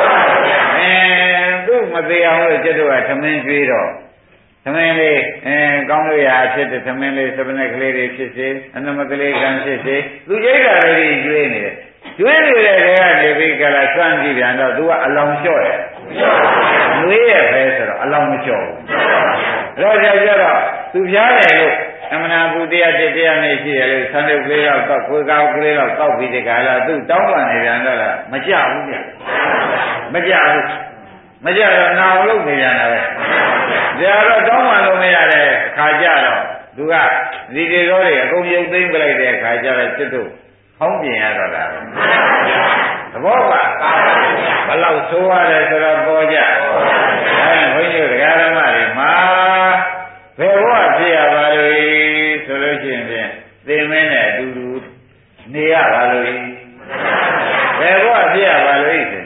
သူမသိအောင်လို့ကျတော့သမင်းကျွေးတော့သမင်းလေးကောင်းလို့ရဖြစ်တဲ့သမင်းလေးသပနဲ့ကလေးတွေဖြစ်စေအနမကလေးကံဖြစ်စေသူကြိတ်တာလေးကျွေးနေတယ်ကျွေးနေတဲ့တွေကနေပြီးကြလားစမ်းကြည့်ပြန်တော့သူကအလောင်လျှော့တယ်မွေးရပဲဆိုတော့အလောင်မလျှော့ဘူးအဲ့တော့ကြတော့သူပြားတယ်လို့အမနာဘူးတရားနဲ့ရှိတယ်လို့ဆန်းရုပ်ကလေးတော့တောက်ကိုယ်ကောက်ကလေးတော့တောက်ပြီးဒီကလာသူတောင်းပန်နေပြန်တော့လားမကြဘူးဗျမကြဘူးမကြတော့နာအောင်လုပ်နေကြတာပဲဒါတော့တောင်းပန်လို့မရတဲ့အခါကျတော့သူကဒီတွေတော်တွေအကုန်ရုပ်သိမ်းပလိုက်တဲ့အခါကျတော့စစ်တို့ဟောင်းပြင်ရတော့တာသဘောပါဘယ်လောက်ဆိုးရတယ်ဆိုတော့ပေါ်ကြဘုန်းကြီးတို့တရားဓမ္မတွေမှာဘယ်ဘဝဖြစ်ရပါလို့ဆိုလို့ရှိရင်ဖြင့်သိမင်းနဲ့အတူတူနေရပါလို့ဘယ်ဘဝဖြစ်ရပါလို့ဆို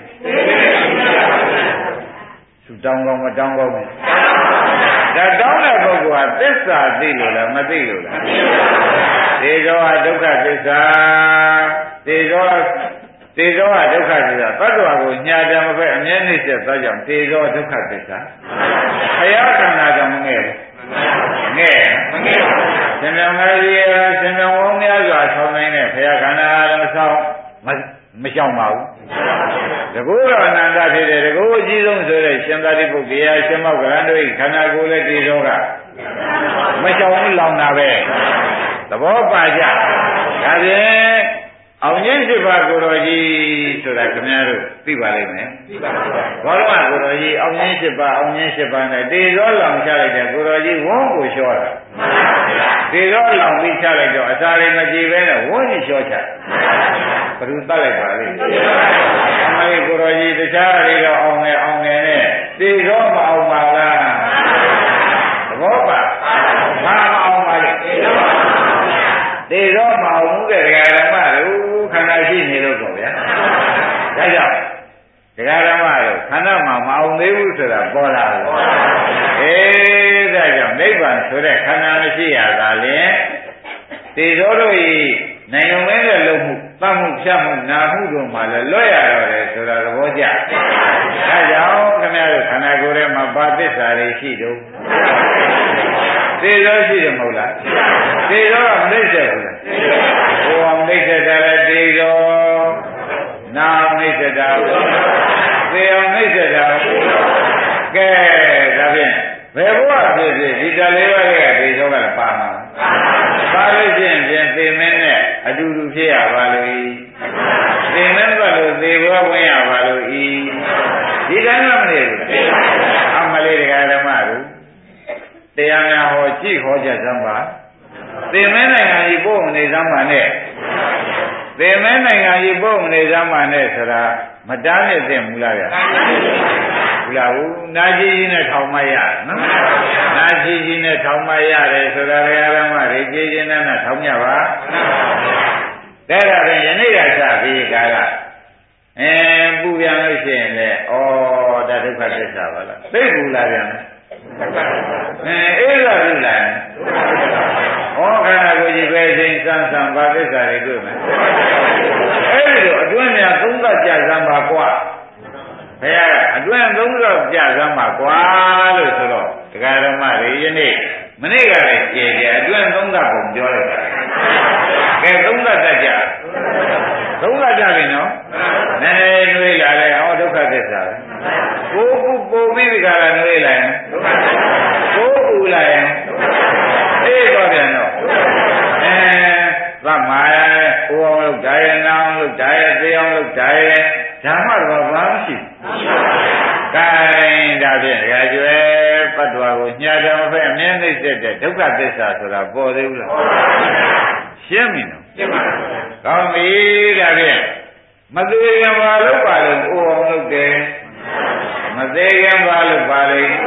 သူတောင်းကောင်းမတောင်းကောင်းဘူးဒါတောင်းတဲ့ပုဂ္ဂိုလ်ဟာသစ္စာသိလို့လားမသိလို့လားသေဇောဒုက္ခသစ္စာသေဇောဒုက္ခသစ္စာသတ္တဝါကိုညာတယ်မပဲအမြဲနှိမ့်ဆက်သောကြောင့်သေဇောဒုက္ခသစ္စာဘုရားခန္ဓာကြောင့်မငဲ့ဘူးငဲ့မငဲ့ပါဘူးရှင်မြောင်ငယ်ကြီးရှင်မြောင်ဝုံးများစွာဆောင်းနိုင်တဲ့ဘုရားခန္ဓာတော်ဆောင်းမရှောင်ပါဘူးတကူတော့အနန္တဖြစ်တယ်တကူအကြီးဆုံးဆိုတဲ့ရှင်သာရိပုတ္တရာရှင်မောက္ကလန်တို့ခန္ဓာကိုယ်နဲ့တည်သောကမရှောင်ဘူးလောင်တာပဲသဘောပါကြဒါဖြင့်အောင်ကျင်း7ပါးကိုတော်ကြီးဆိုတာခင်ဗျားတို့သိပါလိမ့်မယ်သိပါပါဘုရားကိုတော်ကြီးအောင်ကျင်း7ပါးနဲ့တည်သောလောင်ချလိုက်တဲ့ကိုတော်ကြီးဝန်းကိုလျှောတာတည်သောလောင်ပြီးချလိုက်တော့အစာတွေမကြည့်ပဲနဲ့ဝန်းကြီးလျှောချဘယ်သူတတ်လိုက်ပါလိမ့်အမေကိုတော်ကြီးတခြားတွေတော့အောင်နေနဲ့တည်သောမအောင်ပါလားသဘောပါဘာမအောင်ပါလိမ့်သေတော့မအောင်ဘူးတဲ့ဒကာဓမ္မတို့ခန္ဓာရှိနေလို့ပေါ့ဗျာဒါကြောင့်ဒကာဓမ္မတို့ခန္ဓာမှာမအောင်သေးဘူးဆိုတာပေါ်လာတယ်ဒါကြောင့်နိဗ္ဗာန်ဆိုတဲ့ခန္ဓာမရှိရတာလေသေတော်တို့ဤနိုင်ငံမင်းတဲ့လုံမှုသတ်မှုဖြတ်မှုနာမှုတို့မှာလည်းလွတ်ရတော့တယ်ဆိုတာသဘောကျဒါကြောင့်ခင်ဗျားတို့ခန္ဓာကိုယ်ထဲမှာဘာသစ္စာတွေရှိတော့သေတော်ရှိတယ်မဟုတ်လားသေတော်ကမသိချက်ဘူးလားဘုရားမသိချက်တယ်လေသေတော်နာမသိချက်တာသေအောင်သိချက်တာကဲဒါဖြင့်ဘယ်ဘဝဖြစ်ဖြစ်ဒီတလေးပါးရဲ့သေတော်ကလည်းပါမှာပါလို့ရှိရင်ပြင်သေမင်းနဲ့အတူတူဖြစ်ရပါလို့သေမင်းကလို့သေဘဝဝင်ရပါလို့ဒီတိုင်းမှမနေဘူးအမလေးတရားဓမ္မတို့တရားများဟောကြည့်ဟောကြစမ်းပါသေမင်းနိုင်ငံကြီးပို့မနေစမ်းပါနဲ့သေမင်းနိုင်ငံကြီးပို့မနေစမ်းပါနဲ့ဆိုတာမတားနဲ့သိမူလားဗျာဘူးလားဘူးနာကြီးနဲ့ထောင်မရနော်နာကြီးနဲ့ထောင်မရတယ်ဆိုတာတရားဓမ္မတွေကြည်ကျင်နဲ့ထောင်ကြပါတဲ့ဒါဖြင့်ယနေ့ကစပြီးကာလပူပြန်လို့ရှိရင်လေဩဒါဒုက္ခသစ္စာပါလားသိဘူးလားဗျာအေးလာပြီလားဩခန္ဓာကိုယ်ကြီးပဲစိစမ်းစမ်းဘာသစ္စာတွေတွေ့မယ်အဲ့ဒီတော့အတွင်းများသုံးသပ်ကြစမ်းပါကွာဘုရားအတွင်းသုံးသပ်ကြစမ်းပါကွာလို့ဆိုတော့ဒကာဓမ္မတွေယနေ့မနေ့ကလည်းကျေတယ်အတွင်းသုံးသပ်ပုံပြောလိုက်တာကဲသုံးသပ်တတ်ကြသုံးသပ်ကြပြီနော်နည်းနည်းနှွေးလာတယ်ဟောဒုက္ခသစ္စာပဲကိုပြီးဒီကရနှွေးလာရင်ကိုပူလာရင်အေးတော့ပြန်တော့သမာရဟိုအောင်လို့ဒါရနာအောင်လို့ဒါရသေးအောင်လို့ဒါရဓမ္မတော့ဘာမှမရှိဘူးကဲဒါဖြင့်ရာကျွဲပတ်တော်ကိုညှာတော်ဖက်အမြဲနှိမ့်ဆက်တဲ့ဒုက္ခသစ္စာဆိုတာပေါ်သေးဘူးလားရှင်းပြီနော်ရှင်းပါပြီကောင်းပြီဒါဖြင့်မသေးရင်ဘာလို့ပါလို့ဟိုအောင်လို့တယ်မသေးခင်ပါလို့ပါလိမ့်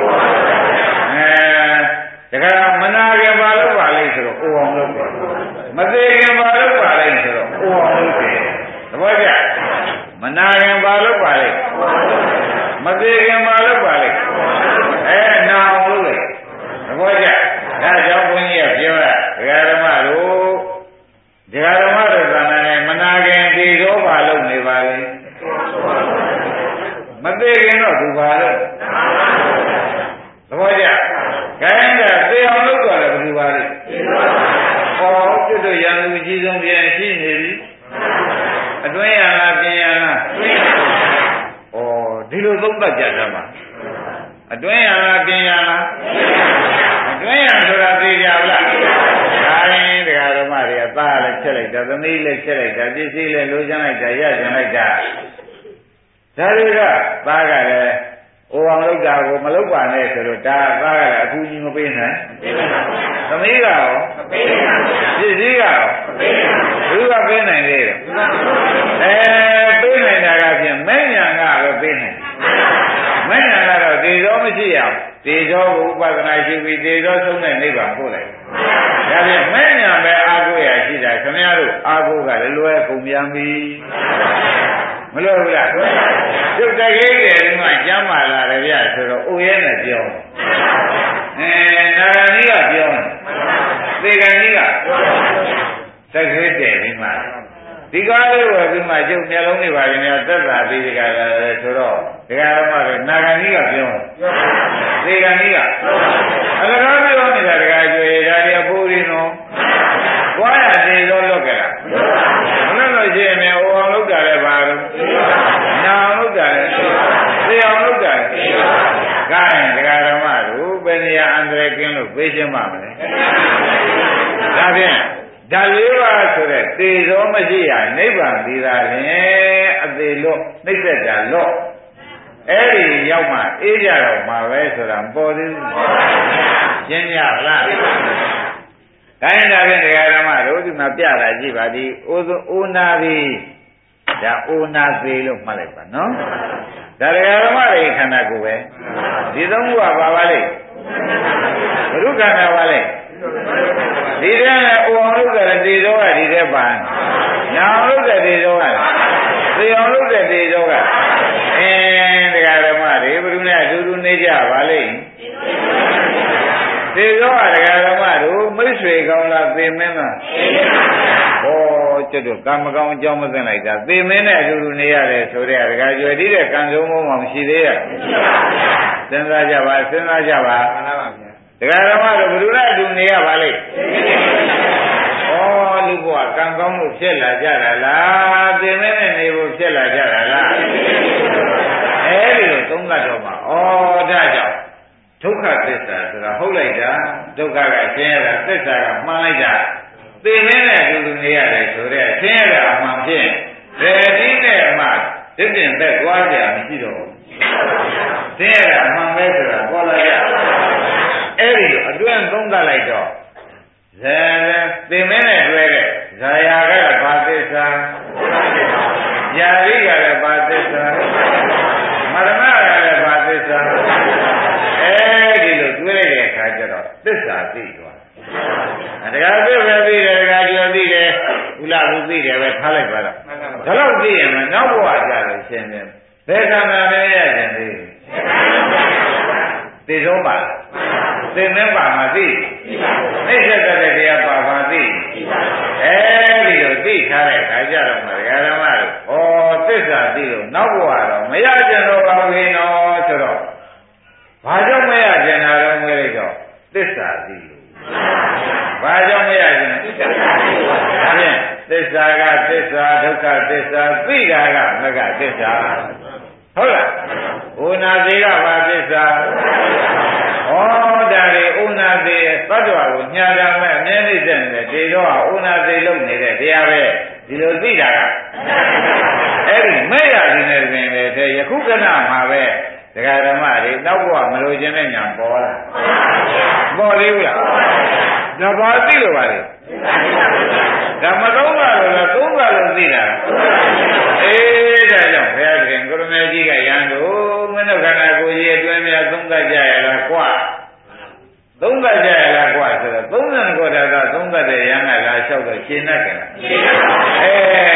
တခါမနာခင်ပါလို့ပါလိမ့်ဆိုတော့အိုအောင်လုပ်တယ်မသေးခင်ပါလို့ပါလိမ့်ဆိုတော့အိုအောင်လုပ်တယ်နာခင်ဘာလို့ပါလဲမသေးခင်ဘာလို့ပါလဲနာအောင်လို့လေသဘောကျဒါကြောင့်ဘုန်းကြီးကပြောတာဒကာဓမ္မတို့သာနာနဲ့မနာခင်ဒီတော့ဘာလို့နေပါလဲမသေးခင်တော့သူပါလို့သဘောကျခိုင်းတာသေအောင်လုပ်တော့လည်းဘယ်လိုပါလဲဟောကျွတ်တို့ရန်သူအကြီးဆုံးပြန်ရှိနေပြီအတွင်းရလားပြင်ရလားဒီလိုသုံးသပ်ကြတာမှာအတွင်းရလားပြင်ရလားအတွင်းရဆိုတာသိကြဘူးလားဒါရင်တရားဓမ္မတွေကသားလည်းချက်လိုက်တာသမီးလည်းချက်လိုက်တာပစ္စည်းလည်းလိုချင်လိုက်တာရချင်လိုက်တာဒါတွေကသားကလည်းအိုအောင်လုပ်တာကိုမလုပ်ပါနဲ့ဆိုတော့ဒါသားကလည်းအခုကြီးမပေးနိုင်သမီးကရောပစ္စည်းကရောဘုရားပေးနိုင်လေပေးနိုင်တာကဖြင့်မဲ့ညာကပဲပေးနိုင်မဲ့ညာကတော့တေဇောမရှိရဘူးတေဇောကိုဥပဒနာရှိပြီးတေဇောဆုံးတဲ့နိဗ္ဗာန်ပို့လိုက်ဒါဖြင့်မဲ့ညာပဲအာကိုရရှိတာခင်ဗျားတို့အာကိုကလည်းလွယ်ကုန်ပြန်ပြီမလို့ဘူးလားကျုပ်တကယ်ကြီးတယ်ကကျမ်းမာလာတယ်ဗျဆိုတော့အိုရဲနဲ့ပြောနာဂဏီကပြောသေဂဏီကတကယ်တယ်ဒီမှာဒီကားလေးဝယ်ပြီးမှကျုပ်မျက်လုံးတွေပါရင်များသက်သာပြီးဒီကလာတယ်ဆိုတော့ဒီကရမကနာဂဏီကပြောသေဂဏီကအလကားပြောနေတာတကယ်ကျွေဒါတွေအဖိုးရင်းတော့ဘွားရသေးသောလွတ်ကြလားမလွတ်လို့ရှိရင်လည်းဟိုအောင်လုပ်တာလည်းပါတော့နာအောင်လုပ်တာလည်းသေအောင်လုပ်တာလည်းကားရင်ဒကာဓမ္မတို့ဘယ်နေရာအန္တရာယ်ကင်းလို့ပြေးရှင်းပါမလဲဒါဖြင့်ဓာတ်လေးပါဆိုတဲ့သေသောမရှိရနိဗ္ဗာန်ပြီးတာလင်အသေးလို့နှိမ့်သက်တာလို့အဲ့ဒီရောက်မှအေးကြတော့မှာပဲဆိုတာမပေါ်သေးဘူးရှင်းကြလားဒါရင်ဒါဖြင့်ဒကာဓမ္မတို့ဒီမှာပြတာကြည့်ပါဒီအိုနာပြီးဒါအိုနာသေးလို့မှတ်လိုက်ပါနော်ဒါဒကာဓမ္မတွေခန္ဓာကိုယ်ပဲဒီသုံးခုကပါပါလိမ့်ဘုရုခန္ဓာပါလိမ့်ဒီထဲနဲ့အိုအောင်လုပ်တဲ့တေဇောကဒီထဲပါနာအောင်လုပ်တဲ့တေဇောကသေအောင်လုပ်တဲ့တေဇောကဒကာဓမ္မတွေဘုရုနဲ့အတူတူနေကြပါလိမ့်သေဇောကဒကာဓမ္မတို့မိတ်ဆွေကောင်းလားသေမင်းလားဟောကျွတ်တို့ကံမကောင်းအကြောင်းမသိလိုက်တာသေမင်းနဲ့အတူတူနေရတယ်ဆိုတဲ့ဒကာကျွယ်တိတဲ့ကံဆုံးမမှမရှိသေးရစဉ်းစားကြပါမှန်ပါဗျာဒကာဓမ္မတို့ဘယ်လိုလဲအတူနေရပါလိမ့်ဩလူဘဝကံကောင်းလို့ဖြစ်လာကြတာလားသေမင်းနဲ့နေဖို့ဖြစ်လာကြတာလားအဲဒီလိုသုံးသပ်တော့မှဩဒါကြောင့်ဒုက္ခသစ္စာဆိုတာဟုတ်လိုက်တာဒုက္ခကရှင်းရတာသစ္စာကမှန်လိုက်တာသေမင်းနဲ့အတူတူနေရတယ်ဆိုတော့ရှင်းရတာအမှန်ဖြင့်ဘယ်နည်းနဲ့မှဒီပြင်သက်သွားကြမရှိတော့ဘူးရှင်းရတာအမှန်ပဲဆိုတာပေါ်လာရအဲ့ဒီအတွင်းသုံးသပ်လိုက်တော့ဇေသေမင်းနဲ့တွဲတဲ့ဇာယာကဘာသစ္စာယာရိကလည်းဘာသစ္စာမရဏကလည်းဘာသစ္စာအဲဒီလိုတွဲလိုက်တဲ့အခါကျတော့သစ္စာသိသွားတခါသိပဲသိတယ်တခါကျော်သိတယ်ဥလာဘူးသိတယ်ပဲထားလိုက်ပါတော့ဒါတော့သိရင်နောက်ဘဝကြလို့ရှင်းတယ်ဘယ်ခန္ဓာနဲ့ရကြတယ်သိဆုံးပါသိမင်းပါမသိသိဆက်တဲ့တရားပါပါသိအဲဒီလိုသိထားတဲ့အခါကျတော့မှဒကာဓမ္မတို့ဩသစ္စာသိလို့နောက်ဘဝတော့မရကြတော့ပါဘူးနော်ဆိုတော့ဘာကြောင့်မရကြတာတော့ငွေလိုက်တော့သစ္စာသိလို့ဘာကြောင့်မရကြလဲသစ္စာသိလို့ဒါဖြင့်သစ္စာကသစ္စာဒုက္ခသစ္စာသိတာကမကသစ္စာဟုတ်လားဥနာသေးကဘာသစ္စာဩဒါတွေဥနာသေးသတ္တဝါကိုညာတာမဲ့အမြဲတည်းစက်နေတယ်ဒီတော့ဥနာသေးလုံနေတဲ့တရားပဲဒီလိုသိတာကအဲ့ဒီမဲ့ရခြင်းနဲ့တွင်လေယခုကဏမှာပဲဒကာဓမ္မတွေနောက်ဘဝမလိုချင်တဲ့ညာပေါ်လာပေါ်သေးဘူးလားဒါဘာသိလို့ပါလဲဒါမသုံးပါလို့လားသုံးပါလို့သိတာဒါကြောင့်ဘုရားရှင်ကိုရမေကြီးကယံတို့မင်းတို့ခန္ဓာကိုယ်ကြီးအတွင်းများသုံးသပ်ကြရလားကွာသုံးသပ်ကြရလားကွာဆိုတော့သုံးသပ်ကိုယ်တာကသုံးသပ်တဲ့ယံကလာလျှောက်တော့ရှင်းတတ်ကြလားရှင်းပါဘူးသုံးသ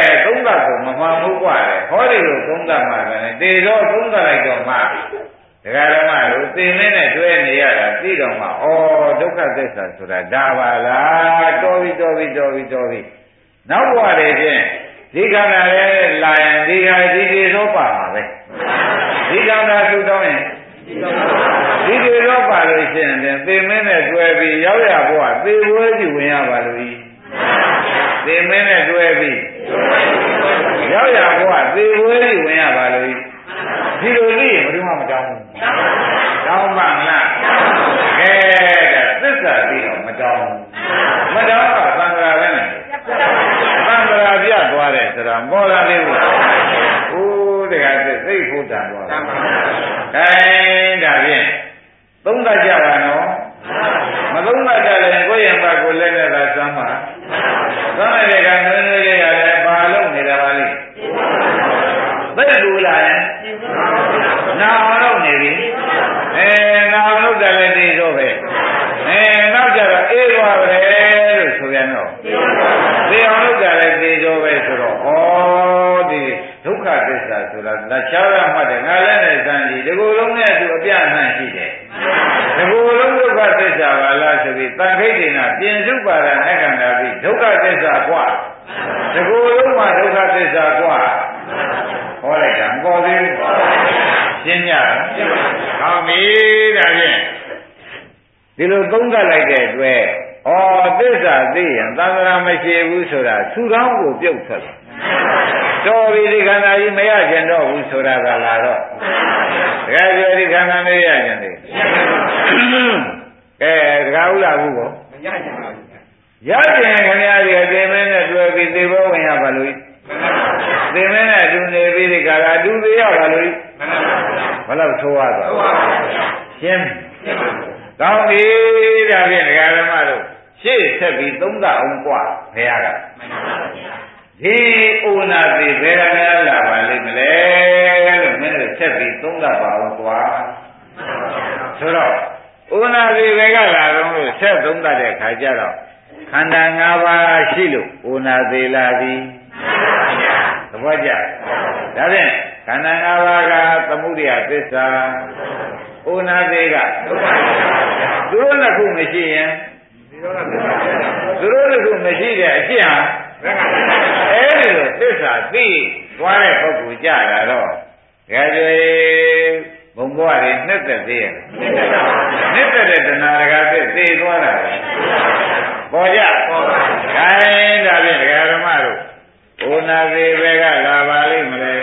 သတ်ကိုမမှန်ဘူးกว่าလေဟောဒီလိုသုံးသတ်မှလည်းတေတော့သုံးသတ်လိုက်တော့မှဒကာဓမ္မတို့သိမင်းနဲ့တွဲနေရတာသိတော့မှဩဒုက္ခသစ္စာဆိုတာဒါပါလားတော်ပြီနောက်ဘဝတွေချင်းဒီခန္ဓာလေးလာရင်ဒီဟာဒီသောပါမှာပဲဒီခန္ဓာသူတောင်းရင်ဒီသောပါလို့ရှိရင်သိမင်းနဲ့တွဲပြီးရောက်ရဘဝသေဝဲကြည့်ဝင်ရပါလို့ဤသိမင်းနဲ့တွဲပြီးရောက်ရဘဝသေဝဲကြည့်ဝင်ရပါလို့ဤဒီလိုသိရင်ဘယ်သူမှမတောင်းဘူးတောင်းပါမလားကဲဒါသစ္စာသိတော့မတောင်းဘူးမတောင်းတော့သံဃာပဲနဲ့သံဃာပြသွားတယ်ဆိုတာမောလာလေးဘူးတကယ်သိဖို့တန်သွားတယ်။ဒါဖြင့်သုံးသပ်ကြပါနော်။မသုံးသပ်ကြရင်ကိုယ့်ရင်ပါကိုလက်နဲ့သာစမ်းပါ။သုံးတဲ့ကနွေးနွေးလေးကလည်းပါလို့နေတာပါလိမ့်။သိကူလာရင်နာအောင်လုပ်နေပြီ။နာအောင်လုပ်တယ်လည်းဒီတော့ပဲ။နောက်ကြတော့အေးသွားပဲလို့ဆိုပြန်တော့ဒီအောင်လုပ်တယ်လည်းဒီတော့ပဲဆိုတော့ဩဒီဒုက္ခသစ္စာဆိုတာလက်ချောရမှတ်တယ်ငါလည်းနဲ့စမ်းကြည့်ဒီကိုယ်လုံးနဲ့သူအပြအနှံ့ရှိတယ်ဒီကိုယ်လုံးဒုက္ခသစ္စာပါလားဆိုပြီးတန်ခိတ်ဒေနာပြင်စုပါဒအခန္ဓာပြီးဒုက္ခသစ္စာกว่าဒီကိုယ်လုံးမှာဒုက္ခသစ္စာกว่าဟောလိုက်တာမပေါ်သေးဘူးရှင်းကြလားကောင်းပြီဒါဖြင့်ဒီလိုသုံးသပ်လိုက်တဲ့အတွက်ဩသစ္စာသိရင်သံဃာမရှိဘူးဆိုတာသူတော်ကိုပြုတ်ထွက်တယ်တော်ပြီဒီခန္ဓာကြီးမရကျင်တော့ဘူးဆိုတာကလာတော့တကယ်ကြဒီခန္ဓာမရကျင်သေးကဲတကားဥလာဘူးကောမရကျင်ပါဘူးရကျင်ခင်ဗျားဒီအသိမင်းနဲ့တွေ့ပြီးသေဘောဝင်ရပါလို့သေမင်းနဲ့အတူနေပြီးဒီကာလအတူသေးရပါလို့ဘယ်လောက်ဆိုးရသွားရှင်းကောင်းပြီဒါဖြင့်ဒကာဓမ္မတို့ရှေ့ဆက်ပြီးသုံးသပ်အောင်กว่าဘုရားကဒီဥနာတိဘယ်ကများလာပါလိမ့်မလဲလို့မင်းတို့ဆက်ပြီးသုံးသပ်ပါဦးကွာဆိုတော့ဥနာတိဘယ်ကလာတော့လို့ဆက်သုံးသပ်တဲ့ခါကျတော့ခန္ဓာ၅ပါးရှိလို့ဥနာတိလာသည်သဘောကျဒါဖြင့်ခန္ဓာ၅ပါးကသမုဒယသစ္စာဥနာတိကသူတို့နှစ်ခုမရှိရင်သူတို့နှစ်ခုမရှိတဲ့အကျင့်ဟာအဲဒီလိုသစ္စာသိသွားတဲ့ပုဂ္ဂိုလ်ကြတာတော့ကြွေဘုံဘဝတွေနှစ်သက်သေးရဲ့နှစ်သက်တဲ့တဏှာတကာသိသိသွားတာပေါ်ကြပေါ်ပါခိုင်းဒါဖြင့်ဒကာဓမ္မတို့ဘုနာသေးပဲကလာပါလိမ့်မလဲ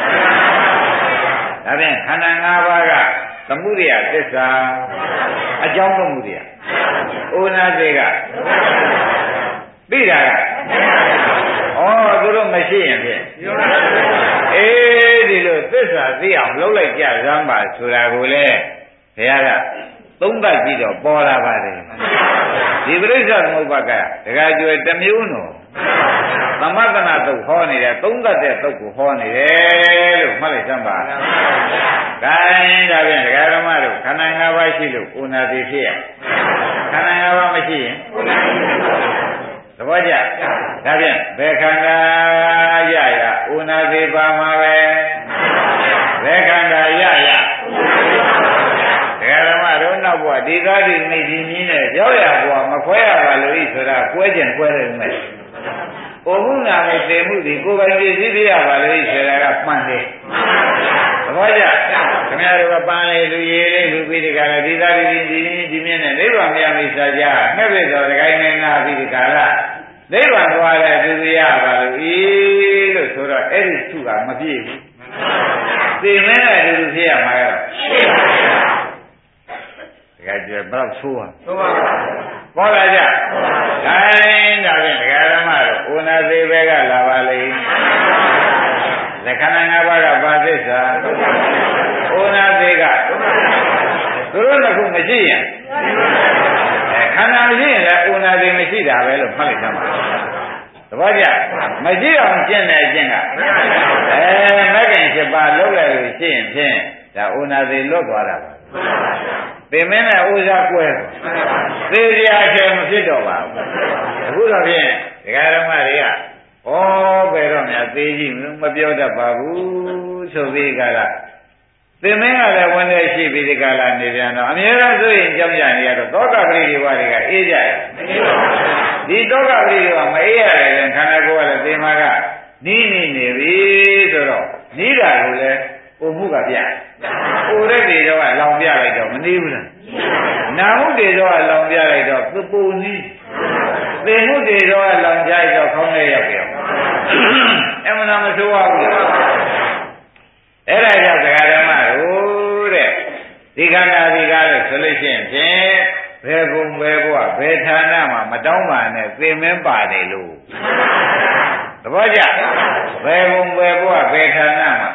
ဒါဖြင့်ခန္ဓာ၅ပါးကသမုဒယသစ္စာအကြောင်းသမုဒယဥနာသေးကသိတာကသူတို့မရှိရင်ဖြင့်ဒီလိုသစ္စာသိအောင်လုပ်လိုက်ကြစမ်းပါဆိုတာကိုလေဘုရားကသုံးသပ်ကြည့်တော့ပေါ်လာပါတယ်ဒီပရိစ္ဆေသမုပ္ပါကဒကာကျွယ်တစ်မျိုးနော်သမထနာသုတ်ဟောနေတယ်သုံးသပ်တဲ့သုတ်ကိုဟောနေတယ်လို့မှတ်လိုက်စမ်းပါဒါဖြင့်ဒကာဓမ္မတို့ခန္ဓာ၅ပါးရှိလို့ဥနာတိဖြစ်ရခန္ဓာ၅ပါးမရှိရင်သဘောကျဒါဖြင့်ဘယ်ခန္ဓာရရဥနာတိပါမှာပဲဘယ်ခန္ဓာရရဒကာဓမ္မတို့နောက်ဘဝဒီကားဒီနေဒီနည်းနဲ့ရောက်ရဘဝမခွဲရပါလို့ဤဆိုတာကွဲကျင်ကွဲတယ်မဲ့ဘုံမှုနာနဲ့သိမှုဒီကိုယ်ပိုင်ပြည့်စည်ပြရပါလို့ဤဆိုတာကမှန်တယ်သဘောကျခင်ဗျားတို့ကပန်းလေးလူရည်လေးလူပြီးဒီကရဒီသားဒီမြင့်နဲ့နိဗ္ဗာန်မရမိစားကြနှက်ပြတော်တကိုင်းနဲ့နာပြီးဒီကရနိဗ္ဗာန်သွားတဲ့သူရပါလို့လို့ဆိုတော့အဲ့ဒီသူကမပြည့်ဘူးသိမင်းနဲ့သူဖြစ်ရမှာကတော့တကယ်ကြဘယ်တော့ဆိုးပါပေါ်လာကြခိုင်းဒါဖြင့်ဒကာဓမ္မတို့ဥနာသေးပဲကလာပါလိမ့်လက္ခဏာ၅ပါးကဘာသစ္စာဥနာသေးကသူတို့နှစ်ခုမရှိရင်ခန္ဓာမရှိရင်လည်းဥနာသေးမရှိတာပဲလို့မှတ်လိုက်သမှာသဘောကျမရှိအောင်ကျင့်တဲ့အကျင့်ကမဂ္ဂင်7ပါးလုံးလိုက်လို့ရှိရင်ဖြင့်ဒါဥနာသေးလွတ်သွားတာပါသင်မင်းနဲ့ဥစားကွဲသေစရာအချိန်မဖြစ်တော့ပါဘူးအခုတော့ဖြင့်ဒကာဓမ္မတွေကဘယ်တော့တော့များသေးကြည့်မပြောတတ်ပါဘူးဆိုပြီးကလာသင်မင်းကလည်းဝန်ထဲရှိပြီးဒီကလာနေပြန်တော့အများအားဆိုရင်ကြောက်ကြနေရတော့သောကပရိဒီဝတွေကအေးကြတယ်ဒီသောကပရိဒီဝမအေးရတယ်ခန္ဓာကိုယ်ကလည်းသင်္မာကနီးနေပြီဆိုတော့နီးတာကိုလည်းဥမှုကပြဥရက်တွေတော့လောင်ပြလိုက်တော့မနီးဘူးလားနာမှုတွေတော့လောင်ပြလိုက်တော့သပူနီးသင်မှုတွေတော့လောင်ပြလိုက်တော့ခေါင်းထဲရောက်ပြန်အမှန်တော့မဆိုးပါဘူးအဲ့ဒါကြောင့်ဒကာဓမ္မတို့တဲ့ဒီခန္ဓာဒီကားလို့ဆိုလို့ရှိရင်ဖြင့်ဘယ်ဘုံဘယ်ဘဝဘယ်ဌာနမှာမတောင်းပါနဲ့သင်မင်းပါတယ်လို့သဘောကျဘယ်ဘုံဘယ်ဘဝဘယ်ဌာနမှာ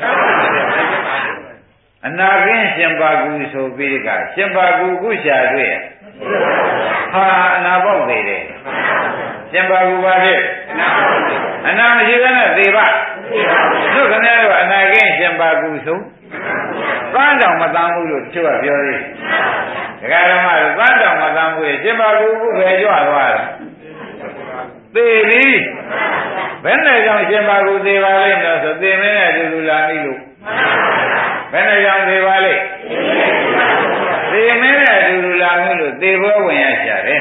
အနာကင်းရှင်ပါကူဆိုပြီးကရှင်ပါကူခုရှာတွေ့ဟာအနာပေါက်သေးတယ်ရှင်ပါကူပါဖြစ်အနာမရှိဘဲနဲ့သေပါတို့ခင်ဗျားတို့အနာကင်းရှင်ပါကူဆိုသန်းတောင်မတန်းဘူးလို့သူကပြောသေးဒကာဓမ္မတို့သန်းတောင်မတန်းဘူးရှင်ပါကူခုပဲကြွသွားတယ်သေပြီဘယ်နဲ့ကြောင့်ရှင်ပါကူသေပါလိမ့်တော့ဆိုသေမင်းနဲ့တူတူလာပြီလို့ဘယ်နဲ့ကြောင့်သေပါလိမ့်သေမင်းနဲ့တူတူလာပြီလို့သေဘောဝင်ရရှာတယ်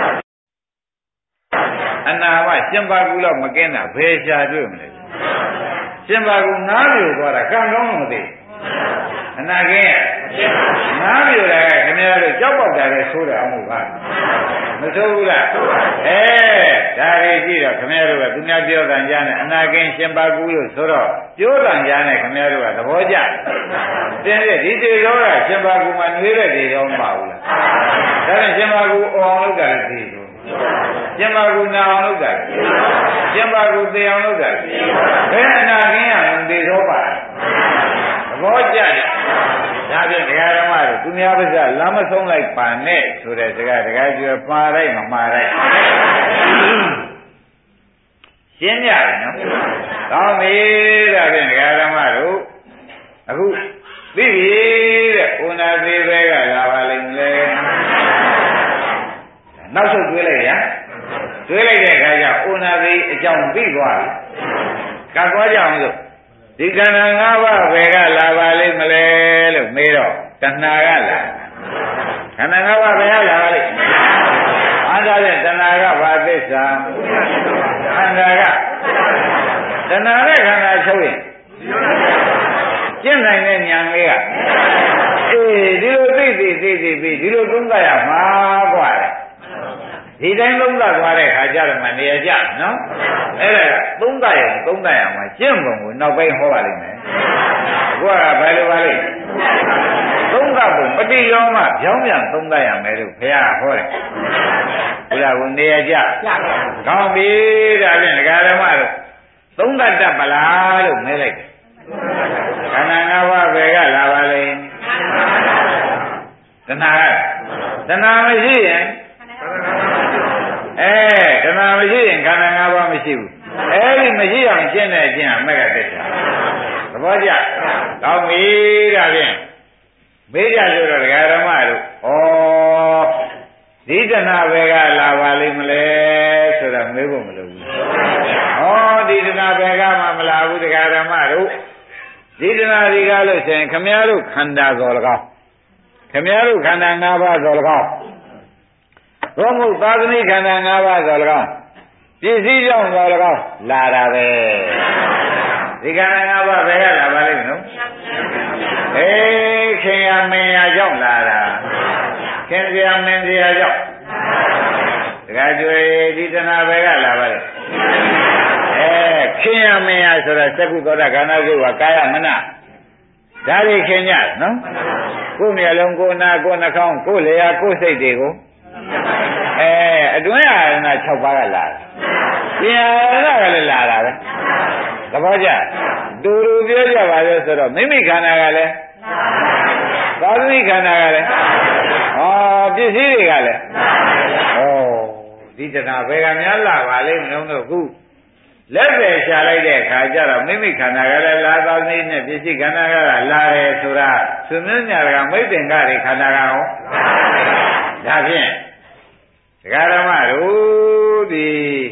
အနာမရှင်ပါကူတော့မကင်းတာဘယ်ရှာတွေ့မလဲရှင်ပါကူငားပြိုသွားတာကံကောင်းလို့မသိအနာကင်းငားပြိုတာကခင်ဗျားတို့ကြောက်ပေါက်တာလည်းဆိုးတယ်အောင်လို့ပါမဆိုးဘူးလားဒါတွေကြည့်တော့ခင်ဗျားတို့ကသူများပြောတယ်ကြားနေအနာကင်းရှင်ပါကူလို့ဆိုတော့ပြောတယ်ကြားနေခင်ဗျားတို့ကသဘောကျတယ်တဲ့ဒီတေရောကရှင်ပါကူမှာနှွေးတဲ့တေရောမပါဘူးလားဒါနဲ့ရှင်ပါကူအောင်လို့ကလည်းသိဘူးရှင်ပါကူနာအောင်လုပ်တာရှင်ပါကူသေအောင်လုပ်တာဘယ်အနာကင်းရမသိတော့ပါသဘောကျတယ်ဒါဖြင့်ဒကာဓမ္မတို့သူများပါးစပ်လမ်းမဆုံးလိုက်ပါနဲ့ဆိုတဲ့စကားဒကာကျွယ်မှားလိုက်မမှားလိုက်ရှင်းကြတယ်နော်ကောင်းပြီဒါဖြင့်ဒကာဓမ္မတို့အခုသိပြီတဲ့ဥနာသေးပဲကလာပါလိမ့်လေနောက်ဆုံးတွေးလိုက်ရတွေးလိုက်တဲ့အခါကျဥနာသေးအကြောင်းသိသွားပြီကတ်သွားကြအောင်လို့ဒီခန္ဓာ၅ပါးဘယ်ကလာပါလိမ့်မလဲလို့မေးတော့တဏှာကလာခန္ဓာ၅ပါးဘယ်ကလာပါလိမ့်အားဒါဖြင့်တဏှာကဘာသစ္စာခန္ဓာကတဏှာနဲ့ခန္ဓာချုပ်ရင်ကျင့်နိုင်တဲ့ဉာဏ်လေးကအေးဒီလိုသိပြီးဒီလိုသုံးသပ်ရမှာกว่าဒီတိုင်းသုံးသပ်သွားတဲ့ခါကျတော့မှနေရာကျနော်အဲ့ဒါသုံးသပ်ရမှာကျင့်ပုံကိုနောက်ပိုင်းဟောပါလိမ့်မယ်အခုကဘယ်လိုပါလိမ့်သုံးသပ်ပုံပฏิယောမပြောင်းပြန်သုံးသပ်ရမယ်လို့ဘုရားဟောတယ်ဘုရားကနေရာကျကောင်းပြီဒါဖြင့်ဒကာဓမ္မတို့သုံးသပ်တတ်ပလားလို့မဲလိုက်တယ်ခန္ဓာ၅ပါးဘယ်ကလာပါလိမ့်တဏှာမရှိရင်တဏှာမရှိရင်ခန္ဓာ၅ပါးမရှိဘူးအဲ့ဒီမရှိအောင်ရှင်းတဲ့အချင်းအမက်ကတည်းကသဘောကျကောင်းပြီဒါဖြင့်မေးကြဆိုတော့ဒကာဓမ္မတို့ဒီတဏှာဘယ်ကလာပါလိမ့်မလဲဆိုတာမေးဖို့မလိုဘူးဒီတဏှာဘယ်ကမှမလာဘူးဒကာဓမ္မတို့ဒီတဏှာဒီကားလို့ဆိုရင်ခမည်းတော်ခန္ဓာတော်၎င်းခမည်းတော်ခန္ဓာ၅ပါးတော်၎င်းဘုံမဟုတ်သာသနိခန္ဓာ၅ပါးတော်၎င်းပစ္စည်းကြောင့်တော်၎င်းလာတာပဲဒီခန္ဓာ၅ပါးဘယ်ကလာပါလိမ့်မလို့ခင်ရမင်းရကြောင့်လာတာခင်ဗျာမင်းစရာကြောင့်တခါကျွေဒီတဏှာဘယ်ကလာပါလိမ့်ခင်ရမင်းရဆိုတာသက္ကုသောတာခန္ဓာကိုယ်ကကာယမနဒါတွေခင်ကြနော်ကိုယ်မျက်လုံးကိုယ်နာကိုယ်နှာခေါင်းကိုယ်လျှာကိုယ်စိတ်တွေကိုအတွင်းအာရဏ6ပါးကလာတယ်ပြင်အာရဏကလည်းလာတာပဲသဘောကျတူပြောကြပါလေဆိုတော့မိမိခန္ဓာကလည်းသာသနိခန္ဓာကလည်းပစ္စည်းတွေကလည်းဒီတဏှာဘယ်ကများလာပါလိမ့်မလို့ခုလက်ပဲရှာလိုက်တဲ့အခါကျတော့မိမိခန္ဓာကလည်းလာသာသနိနဲ့ပစ္စည်းခန္ဓာကလာတယ်ဆိုတာသူမျိုးညာကမိတ်တင်္ဂတွေခန္ဓာကရောဒါဖြင့်ဒကာဓမ္မတို့ဒီ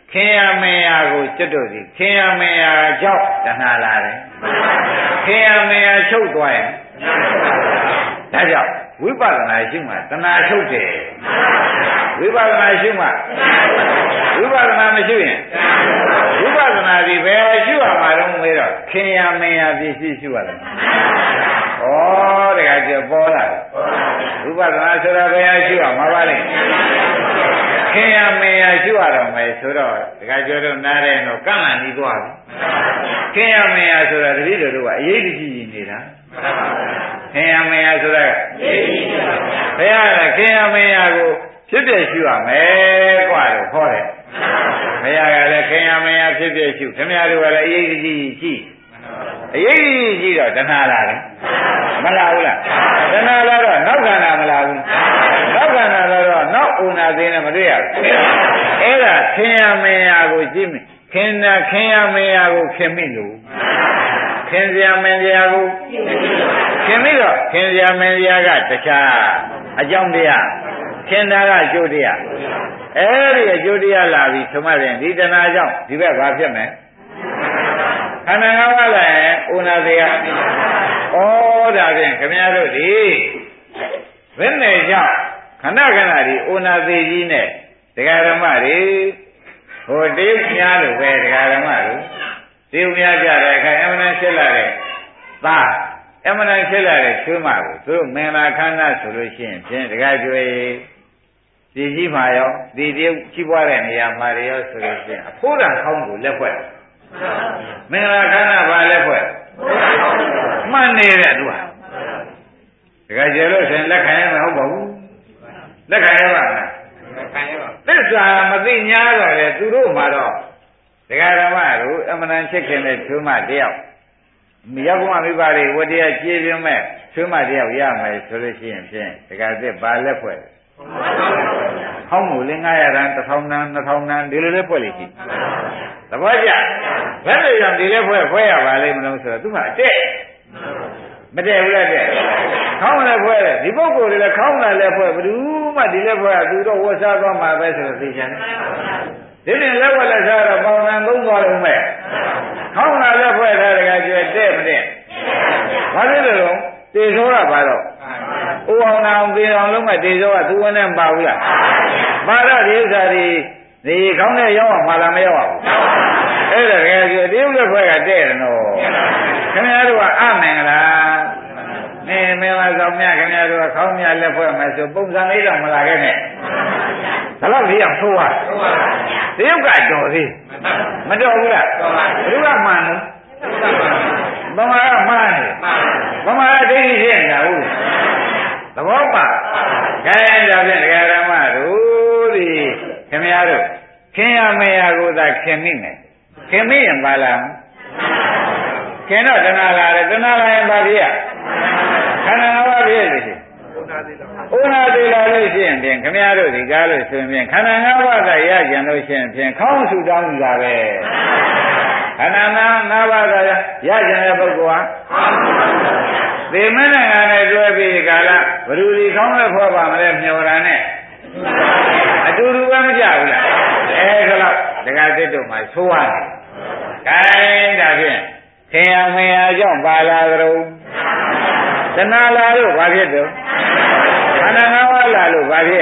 ခင်ရမင်းရကိုကျွတ်တို့သည်ခင်ရမင်းရကြောင့်တဏှာလာတယ်ခင်ရမင်းရချုပ်သွားရင်ဒါကြောင့်ဝိပဿနာရှိမှတဏှာချုပ်တယ်ဝိပဿနာရှိမှဝိပဿနာမရှိရင်ဝိပဿနာဒီဘယ်ရှိရမှာတော့မေးတော့ခင်ရမင်းရပြည့်စုံရှိရတယ်ဩတခါကျပေါ်လာဝိပဿနာဆိုတာဘယ်ရှိရမှာပါလဲခင်ရမင်းရရှိရတော့မယ်ဆိုတော့တခါကျတော့နားတယ်တော့ကန့်လန့်နေသွားပြီခင်ရမင်းရဆိုတာတတိတော်တို့ကအရေးကြီးကြီးနေတာခင်ရမင်းရဆိုတာဘုရားကခင်ရမင်းရကိုဖြစ်ဖြစ်ရှိရမယ်กว่าတော့ဟောတယ်ဘုရားကလည်းခင်ရမင်းရဖြစ်ဖြစ်ရှိခင်ဗျားတို့ကလည်းအရေးကြီးရှိအရေးကြီးရှိတော့တဏှာလာတယ်မလာဘူးလားတဏှာလာတော့နောက်ခန္ဓာမလာဘူးနောက်ခန္ဓာလာတော့နောက်ဥနာသေးနဲ့မတွေ့ရဘူးအဲ့ဒါခင်ရမင်းရကိုကြည့်မိခင်ရမင်းရကိုခင်မိလို့ခင်စရာမင်းစရာကိုခင်မိတော့ခင်စရာမင်းစရာကတခြားအကြောင်းတရားခင်တာကအကျိုးတရားအဲ့ဒီအကျိုးတရားလာပြီဆိုမှပြန်ဒီတဏှာကြောင့်ဒီဘက်ဘာဖြစ်မလဲခန္ဓာငါးပါးလာရင်ဥနာသေးကဩဒါဖြင့်ခင်ဗျားတို့ဒီဘယ်နဲ့ကြောင့်ခဏခဏဒီဥနာသေးကြီးနဲ့တရားဓမ္မတွေဟိုတရုတ်များလို့ပဲတရားဓမ္မတို့တရုတ်များကြတဲ့အခါအမှန်တန်ဖြစ်လာတဲ့သားအမှန်တန်ဖြစ်လာတဲ့ချွေးမကိုသူတို့မင်္ဂလာခန္ဓာဆိုလို့ရှိရင်ဖြင့်တရားကျွေးဒီကြီးမှာရောဒီတရုတ်ကြီးပွားတဲ့နေရာမှာရောဆိုလို့ရှိရင်အဖိုးတန်ခေါင်းကိုလက်ဖွဲ့မင်္ဂလာခန္ဓာဘာလက်ဖွဲ့မှန်နေတဲ့သူဟာတခါကျလို့ဆိုရင်လက်ခံရမှာဟုတ်ပါဘူးလက်ခံရပါ့မလားသစ္စာမသိညာတော့လေသူတို့မှာတော့ဒကာဓမ္မတို့အမှန်တန်ချစ်ခင်တဲ့ချွေးမတယောက်ရောက်မှမိဘတွေဝတရားကြည်ပြင်းမဲ့ချွေးမတယောက်ရမယ်ဆိုလို့ရှိရင်ဖြင့်ဒကာသစ်ဘာလက်ဖွဲ့ဟောင်းကိုလင်း900တန်း1000တန်း2000တန်းဒီလိုလေးဖွဲ့လိမ့်ရှိသဘောကျဘယ်လိုကြောင့်ဒီလေးဖွဲ့ရပါလိမ့်မလို့ဆိုတော့သူကအတဲ့မတည့်ဘူးလားတဲ့ခေါင်းလည်းဖွဲ့တယ်ဒီပုဂ္ဂိုလ်တွေလည်းခေါင်းလည်းဖွဲ့ဘယ်သူမှဒီလက်ဖွဲ့ကသူတော့ဝတ်စားသွားမှာပဲဆိုတော့သိချင်တယ်ဒီနေ့လက်ဝက်လက်စားတော့ပေါင်နံသုံးသွားလို့မဲ့ခေါင်းလာလက်ဖွဲ့ထားတကကြွတဲ့မတဲ့ဘာလို့လဲတော့တေဇောကဘာတော့ဥအောင်နာအောင်ပြေအောင်လုံးမဲ့တေဇောကသူဝင်နဲ့ပါဘူးလားပါတော့ဒီဥစ္စာဒီခေါင်းနဲ့ရောက်အောင်မလာမရောက်အောင်အဲ့ဒါတကကြွဒီဥလက်ဖွဲ့ကတဲ့တယ်နော်ခင်ဗျားတို့ကအမင်္ဂလာနေမင်းလာဆောင်မြခင်ဗျားတို့ကခေါင်းမြလက်ဖွဲ့မယ်ဆိုပုံစံလေးတော့မလာခဲ့နဲ့ဒါတော့လေးအောင်ဆိုးပါတရုတ်ကတော်သေးမတော်ဘူးလားဘယ်ကမှန်လို့ဗမာကမှားနေဗမာကဒိဋ္ဌိဖြစ်နေတာဟုတ်သဘောပါခဲဒါဖြင့်ဒကာဓမ္မတို့ဒီခင်ဗျားတို့ခင်ရမရကိုသာခင်မိမယ်ခင်မိရင်ပါလားခင်တော့တဏှာလာတယ်တဏှာလာရင်ဘာဖြစ်ရခန္ဓာ၅ပါးဖြစ်ရရှိဥနာသေးလာလို့ရှိရင်ဖြင့်ခမည်းတော်ဒီကားလို့ဆိုရင်ခန္ဓာ၅ပါးသာရကြံလို့ရှိရင်ဖြင့်ခေါင်းဆူတောင်းကြပဲခန္ဓာ၅ပါးသာရကြံတဲ့ပုဂ္ဂိုလ်ဟာသေမင်းနဲ့ငါနဲ့တွဲပြီးကာလဘ누구ဒီခေါင်းနဲ့ဖွဲ့ပါမလဲမျောတာနဲ့အတူတူပဲမကြဘူးလားအဲဒါတော့ဒကာသစ်တို့မှာသိုးရတယ်ခိုင်းဒါဖြင့်ခင်ရမရကြောင့်ပါလာကြုံတဏှာလာလို့ဘာဖြစ်တော့ခန္ဓာ၅ပါးလာလို့ဘာဖြစ်ရ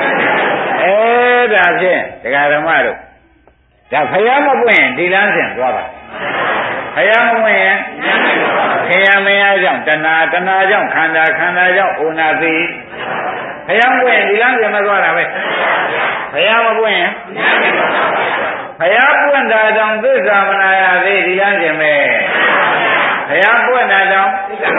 ဒါဖြင့်ဒကာဓမ္မတို့ဒါဖယားမပွင့်ရင်ဒီလမ်းစဉ်သွားပါဖယားမပွင့်ရင်ခင်ရမရကြောင့်တဏှာကြောင့်ခန္ဓာကြောင့်ဥနာသိဖယားမပွင့်ရင်ဒီလမ်းစဉ်မသွားတာပဲဖယားမပွင့်ရင်ဖယားပွင့်တာကြောင့်သစ္စာမနာရသေးဒီလမ်းစဉ်ပဲဖယားပွင့်တာကြောင့်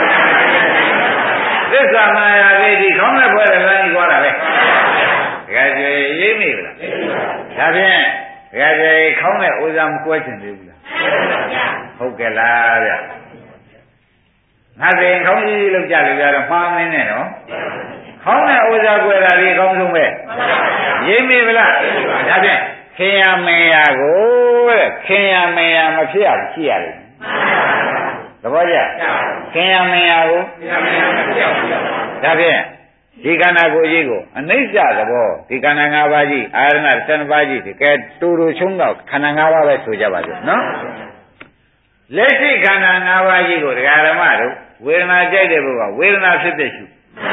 သစ္စာမနာရသေးဒီခေါင်းနဲ့ဖွဲ့တဲ့လမ်းကြီးသွားတာပဲဒကာကျေရိပ်မိဗလားဒါဖြင့်ဒကာကျေခေါင်းနဲ့ဥစ္စာမကွဲချင်သေးဘူးလားဟုတ်ကဲ့လားဗျငါသိရင်ခေါင်းကြီးလောက်ကြလို့ကြတော့မှားမင်းနဲ့နော်ခေါင်းနဲ့ဥစ္စာကွဲတာဒီခေါင်းဆုံးပဲရိပ်မိဗလားဒါဖြင့်ခင်ရမင်းရကိုတဲ့ခင်ရမင်းရမဖြစ်အောင်ရှိရတယ်သဘောကျခင်ရမင်းရကိုဒါဖြင့်ဒီခန္ဓာကိုယ်ကြီးကိုအနိစ္စသဘောဒီခန္ဓာ၅ပါးကြီးအာရဏ12ပါးကြီးဒီကဲတူတူချုံတော့ခန္ဓာ၅ပါးပဲဆိုကြပါစို့နော်လက်ရှိခန္ဓာ၅ပါးကြီးကိုဒကာဓမ္မတို့ဝေဒနာကြိုက်တဲ့ဘုရားဝေဒနာဖြစ်တဲ့ရှု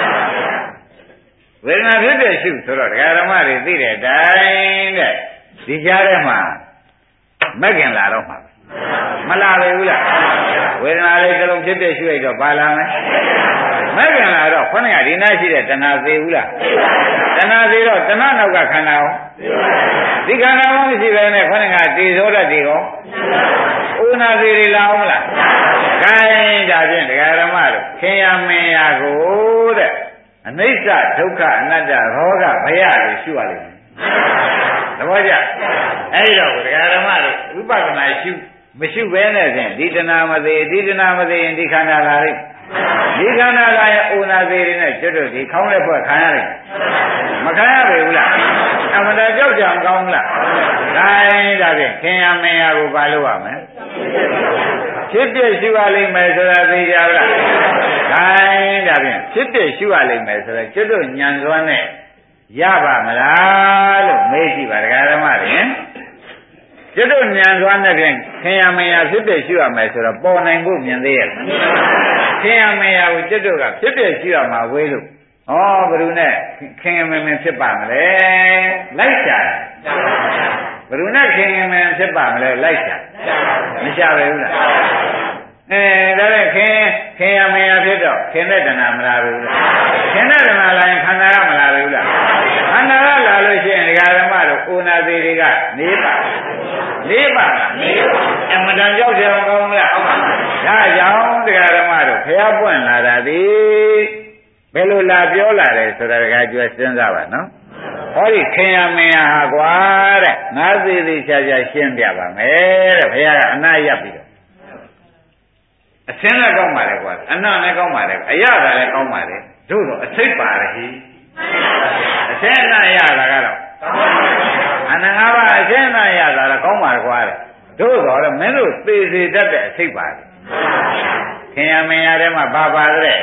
ဝေဒနာဖြစ်တဲ့ရှုဆိုတော့ဒကာဓမ္မတွေသိတဲ့အတိုင်းတဲ့ဒီကြားထဲမှာမက်ကင်လာတော့မှာမလာပဲဘူးလားဝေဒနာလေးတစ်လုံးဖြစ်တဲ့ရှုလိုက်တော့ပါလာမယ်မက်ကင်လာတော့ခொနဲ့ဒီနားရှိတဲ့တဏှာသေးဘူးလားတဏှာသေးတော့တဏှာနောက်ကခန္ဓာရောဒီခန္ဓာမှမရှိပဲနဲ့ခொနဲ့ကတည်သောတတ်ဒီကောဥနာသေးတွေလာအောင်လားခိုင်းဒါဖြင့်ဒကာဓမ္မတို့ခင်ရမင်းရကိုတဲ့အနိစ္စဒုက္ခအနတ္တရောဂဘယလို့ရှုရလိမ့်မယ်သဘောကျအဲ့တော့ဒကာဓမ္မတို့ဝိပဿနာရှုမရှုဘဲနဲ့ဖြင့်ဒီတဏှာမသေးဒီတဏှာမသေးရင်ဒီခန္ဓာလာလိမ့်ဒီခန္ဓာလာရင်ဥနာသေးတွေနဲ့ကျွတ်တို့ဒီခေါင်းလက်ဖွဲ့ခံရလိမ့်မခံရပေဘူးလားအမှန်တရားကြောက်ကြံကောင်းလားဒါရင်ဒါဖြင့်ခင်ရမင်းရကိုပါလို့ရမယ်ဖြစ်ပြရှုရလိမ့်မယ်ဆိုတာသိကြလားဒါရင်ဒါဖြင့်ဖြစ်ပြရှုရလိမ့်မယ်ဆိုတော့ကျွတ်တို့ညံစွမ်းနဲ့ရပါမလားလို့မေးကြည့်ပါဒကာဓမ္မတွေကျွတ်တို့ညံစွမ်းနဲ့ဖြင့်ခင်ရမင်းရဖြစ်ပြရှုရမယ်ဆိုတော့ပေါ်နိုင်ဖို့မြင်သေးရဲ့ခင်ရမင်းရကိုကျွတ်တို့ကဖြစ်ပြရှုရမှာဝေးလို့ဩဘယ်သူနဲ့ခင်ရမင်းဖြစ်ပါမလဲလိုက်ရှာဘယ်သူနဲ့ခင်ရမင်းဖြစ်ပါမလဲလိုက်ရှာမရှာပဲဘူးလားဒါနဲ့ခင်ရမင်းရဖြစ်တော့ခင်တဲ့တဏှာမလားဘူးလားခင်တဲ့တဏှာလာရင်ခန္ဓာကမလားဘူးလားခန္ဓာကလာလို့ရှိရင်ဒကာဓမ္မတို့ဥနာသေးတွေကနေပါလေးပါအမှန်တန်ကြောက်ကြအောင်ကောင်းလားဒါကြောင့်ဒကာဓမ္မတို့ဖျားပွင့်လာတာဒီဘယ်လိုလာပြောလာတယ်ဆိုတာဒကာကျွဲစဉ်းစားပါနော်ဟောဒီခင်ရမင်းဟာကွာတဲ့ငါသေးသေးချာချာရှင်းပြပါမယ်တဲ့ဘုရားကအနာရပ်ပြီးတော့အစင်းလည်းကောင်းပါလေကွာအနလည်းကောင်းပါလေအရသာလည်းကောင်းပါလေတို့တော့အစိတ်ပါလေဟိအစင်းအနရတာကတော့အနငါးပါးအစင်းအနရတာတော့ကောင်းပါလေကွာတဲ့တို့တော့မင်းတို့သေစေတတ်တဲ့အစိတ်ပါလေခင်ရမင်းရထဲမှာပါတဲ့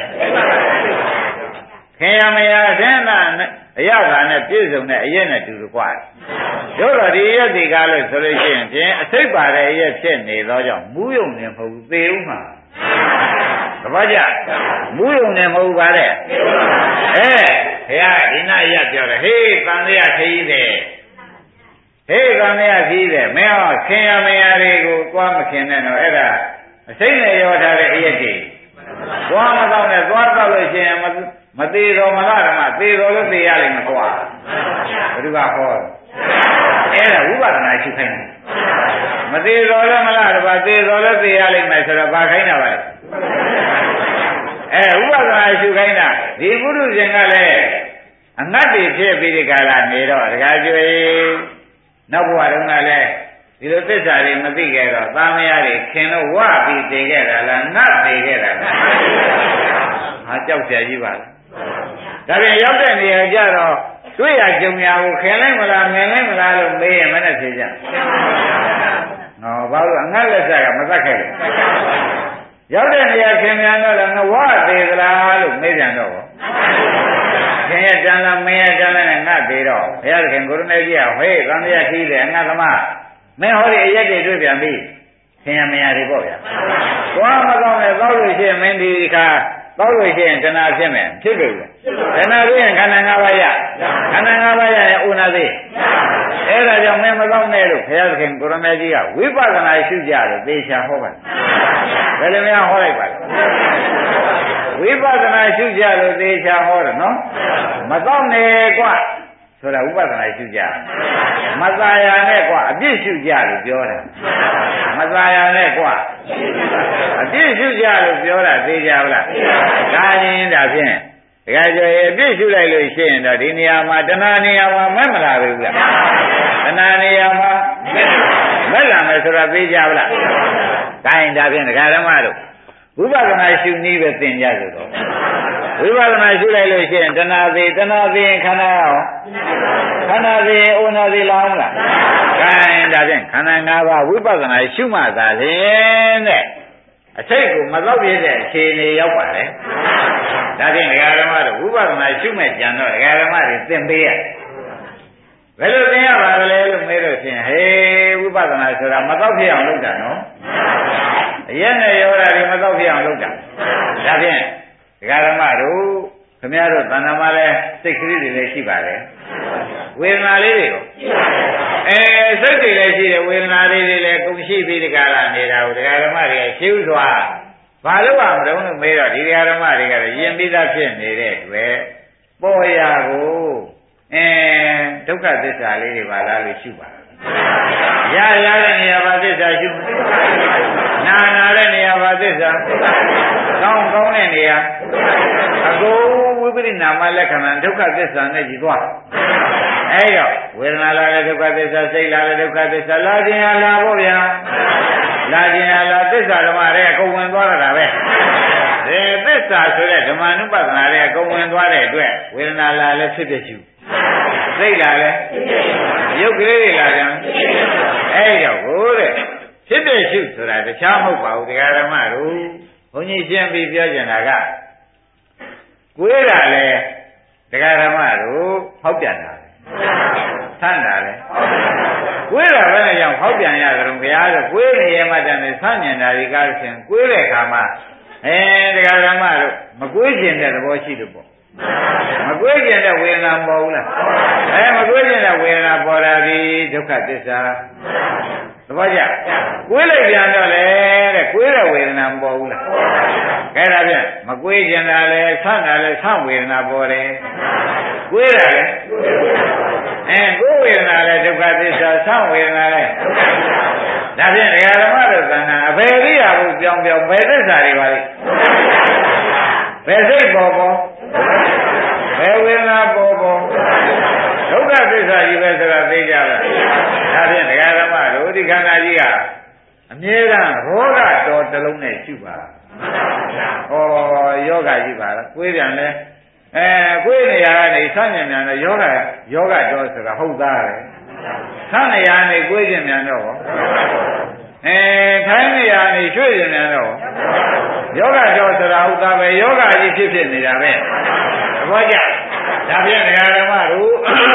ခင်ရမင်းရအစင်းအနအရသာနဲ့ပြည့်စုံတဲ့အရက်နဲ့တူတူကွာတို့တော့ဒီရက်ဒီကားလို့ဆိုလို့ရှိရင်ဖြင့်အစိတ်ပါတဲ့အရက်ဖြစ်နေသောကြောင့်မူးယုံနေမဟုတ်ဘူးသေဥမှာတပတ်ကြမူးယုံနေမဟုတ်ပါတဲ့ဘုရားဒီနာရပြောတယ်ဟေးတန်ရခကြီးတယ်ဟေးတန်ရခကြီးတယ်မင်းဟောခင်ရမရတွေကိုသွားမခင်နဲ့တော့အဲ့ဒါအစိမ့်နဲ့ရောထားတဲ့အရက်ကြီးသွားမတော့နဲ့သွားတော့လို့ရှိရင်မသေးတော်မလားဓမ္မသေတော်လို့သေရလိမ့်မယ်ကွာဘယ်သူကဟောအဲ့ဒါဝိပဿနာရှုခိုင်းတယ်မသေးတော်လည်းမလားဓမ္မသေတော်လည်းသေရလိမ့်မယ်ဆိုတော့ဘာခိုင်းတာပါလဲဝိပဿနာရှုခိုင်းတာဒီပုရုဇဉ်ကလည်းအငတ်တွေဖြစ်ပြီးဒီကလာနေတော့တခါကျွေးနောက်ဘဝတုန်းကလည်းဒီလိုသစ္စာတွေမသိခဲ့တော့သားမယားတွေခင်လို့ဝပြီးတည်ခဲ့တာလားငတ်တည်ခဲ့တာလားဟာကြောက်เสียကြီးပါလားဒါပြန်ရောက်တဲ့နေရာကျတော့တွေ့ရကြုံရကိုခင်လိုက်မလားငင်လိုက်မလားလို့မေးရင်မနဲ့ဖြေကြဘာလို့အငတ်လက်ဆက်ကမသတ်ခဲ့လဲရောက်တဲ့နေရာခင်မြန်တော့လည်းငဝသေးသလားလို့မေးပြန်တော့ခင်ရတန်လားမင်းရတန်လားနဲ့ငတ်သေးတော့ဘုရားခင်ကိုရမေကြီးကဟေးသံဃာခီးတယ်အငတ်သမားမင်းဟောဒီအရက်တွေတွေ့ပြန်ပြီခင်ရမရတွေပေါ့ဗျာသွားမကောင်းနဲ့သောက်လို့ရှိရင်မင်းဒီခါသောက်လို့ရှိရင်တဏှာဖြစ်မယ်ဖြစ်ပြီလေတဏှာဖြစ်ရင်ခန္ဓာ၅ပါးရခန္ဓာ၅ပါးရရင်ဥနာသေးအဲ့ဒါကြောင့်မင်းမသောက်နဲ့လို့ဘုရားခင်ကိုရမေကြီးကဝိပဿနာရှုကြတယ်သေချာဟောပါဘယ်လိုများဟောလိုက်ပါလဲဝိပဿနာရှုကြလို့သေချာဟောတယ်နော်မသောက်နဲ့ကွဆိုတာဝိပဿနာရှုကြမသာယာနဲ့ကွအပြစ်ရှုကြလို့ပြောတယ်မသာယာနဲ့ကွအပြစ်ရှုကြလို့ပြောတာသိကြဘူးလားဒါရင်ဒါဖြင့်တခါကျရင်အပြစ်ရှုလိုက်လို့ရှိရင်တော့ဒီနေရာမှာတဏှာနေရာမှာမက်မလာဘူးလားတဏှာနေရာမှာမက်လာမယ်ဆိုတာသိကြဘူးလားဒါရင်ဒါဖြင့်ဒကာဓမ္မတို့ဝိပဿနာရှုနည်းပဲသင်ကြဆိုတော့ဝိပဿနာရှုလိုက်လို့ရှိရင်တဏှာသေးခန္ဓာရောခန္ဓာသေးဩနာသေးလားဟုတ်လားဒါရင်ဒါဖြင့်ခန္ဓာ၅ပါးဝိပဿနာရှုမှသာလျှင်တဲ့အစိတ်ကိုမတော့ပြည့်တဲ့အခြေအနေရောက်ပါတယ်ဒါဖြင့်ဒကာဓမ္မတို့ဝိပဿနာရှုမဲ့ကြံတော့ဒကာဓမ္မတွေသင်ပေးရဘယ်လိုသင်ရပါလဲလို့မေးလို့ဖြင့်ဟေးဝိပဿနာဆိုတာမတော့ဖြစ်အောင်လုပ်တာနော်အရင်နဲ့ရောတာတွေမတော့ဖြစ်အောင်လုပ်တာဒါဖြင့်ဒကာဓမ္မတို့ခင်ဗျားတို့သဏ္ဍာန်မှာလဲစိတ်ကလေးတွေလည်းရှိပါတယ်ဝေဒနာလေးတွေရောစိတ်တွေလည်းရှိတယ်ဝေဒနာလေးတွေလည်းကုန်ရှိပြီးဒီကလာနေတာကိုဒကာဓမ္မတွေကရှင်းဥစွာဘာလို့မတုံးလို့မေးတော့ဒီဒကာဓမ္မတွေကလည်းယဉ်ပြီးသားဖြစ်နေတဲ့အတွက်ပေါ်ရာကိုဒုက္ခသစ္စာလေးတွေပါလားလို့ရှုပါရတဲ့နေရာပါသစ္စာရှုနာတဲ့နေရာပါသစ္စာကောင်းတဲ့နေရာအကုန်ဝိပရိနာမလက္ခဏာဒုက္ခသစ္စာနဲ့ကြီးသွားအဲ့တော့ဝေဒနာလာတဲ့ဒုက္ခသစ္စာစိတ်လာတဲ့ဒုက္ခသစ္စာလာခြင်းဟာလာဖို့ဗျာလာခြင်းဟာလာသစ္စာဓမ္မတွေအကုန်ဝင်သွားတာပဲဒီသစ္စာဆိုတဲ့ဓမ္မ ानु ပဒနာတွေအကုန်ဝင်သွားတဲ့အတွက်ဝေဒနာလာလည်းဖြစ်ဖြစ်ရှုစိတ်လာလည်းရုပ်ကလေးတွေလာကြအဲ့တော့ဟိုတဲ့ဖြစ်ဖြစ်ရှုဆိုတာတခြားမဟုတ်ပါဘူးတရားဓမ္မတို့ဘုန်းကြီးရှင်းပြီးပြောကြတာကကိုယ်ကလည်းတရားဓမ္မတို့ဟောက်ပြန်တာဆန်းတာလေကိုယ်ကဘယ်နဲ့ကြောင့်ဟောက်ပြန်ရကြုံဘုရားဆိုကိုယ်နေရမှတည်းနဲ့ဆန်းကျင်တာဒီကားရှင်ကိုယ်တဲ့ခါမှာတရားဓမ္မတို့မကိုယ်ကျင်တဲ့သဘောရှိလို့ပေါ့မကွေးကျင်တဲ့ဝေဒနာပေါ်ဘူးလားမကွေးကျင်တဲ့ဝေဒနာပေါ်တာဒီဒုက္ခသစ္စာသဘောကျကွေးလိုက်ပြန်တော့လေတဲ့ကွေးတဲ့ဝေဒနာမပေါ်ဘူးလားကဲဒါဖြင့်မကွေးကျင်တာလေဆန့်တာလေဆန့်ဝေဒနာပေါ်တယ်ကွေးတာလေကိုယ်ဝေဒနာလေဒုက္ခသစ္စာဆန့်ဝေဒနာလေဒါဖြင့်ဒကာဓမ္မတို့သံဃာအဘယ်ရိယာဘုပြောင်းဘယ်သစ္စာတွေပါလဲဘယ်စိတ်ပေါ်ဘယ်ဝေဒနာပေါ်ဒုက္ခသစ္စာကြီးပဲဆိုတာသိကြလားဒါဖြင့်ဒကာဓမ္မတို့ဒီခန္ဓာကြီးကအမြဲတမ်းရောဂတော်တစ်လုံးနဲ့ရှုပါယောဂရှိပါလားကိုယ်ပြန်လဲကိုယ်နေရာကနေဆန့်ကျင်မြန်တော့ယောဂတော်ဆိုတာဟုတ်သားတယ်ဆန့်နေရာနေကိုယ်ကျင်မြန်တော့ထိုင်းနေရာနေရွှေ့ကျင်မြန်တော့ယောဂတော်ဆိုတာဟုတ်သားပဲယောဂကြီးဖြစ်နေတာပဲသဘောကျဒါဖြင့်ဒကာဓမ္မတို့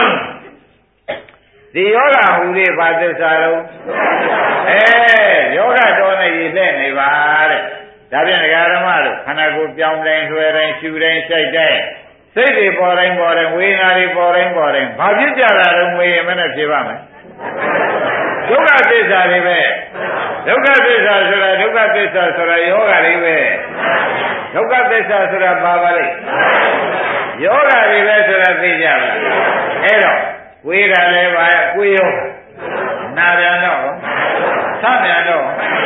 ဒီယောဂဟူလေးပါသစ္စာတော့ယောဂတော်နဲ့ရည်လက်နေပါတဲ့ဒါဖြင့်ဒကာဓမ္မတို့ခန္ဓာကိုယ်ပြောင်းတိုင်းထွယ်တိုင်းရှူတိုင်းစိုက်တိုင်းစိတ်တွေပေါ်တိုင်းဝေဒနာတွေပေါ်တိုင်းဘာဖြစ်ကြတာတော့မေးရင်မနဲ့ဖြေပါမယ်ဒုက္ခသစ္စာတွေပဲဒုက္ခသစ္စာဆိုတာဒုက္ခသစ္စာဆိုတာယောဂတွေပဲဒုက္ခသစ္စာဆိုတာဘာပါလဲယောဂတွေပဲဆိုတာသိကြလားအဲ့တော့ကိုယ်ကလည်းပါကိုယ်ယောနာပြန်တော့ဆပြန်တော့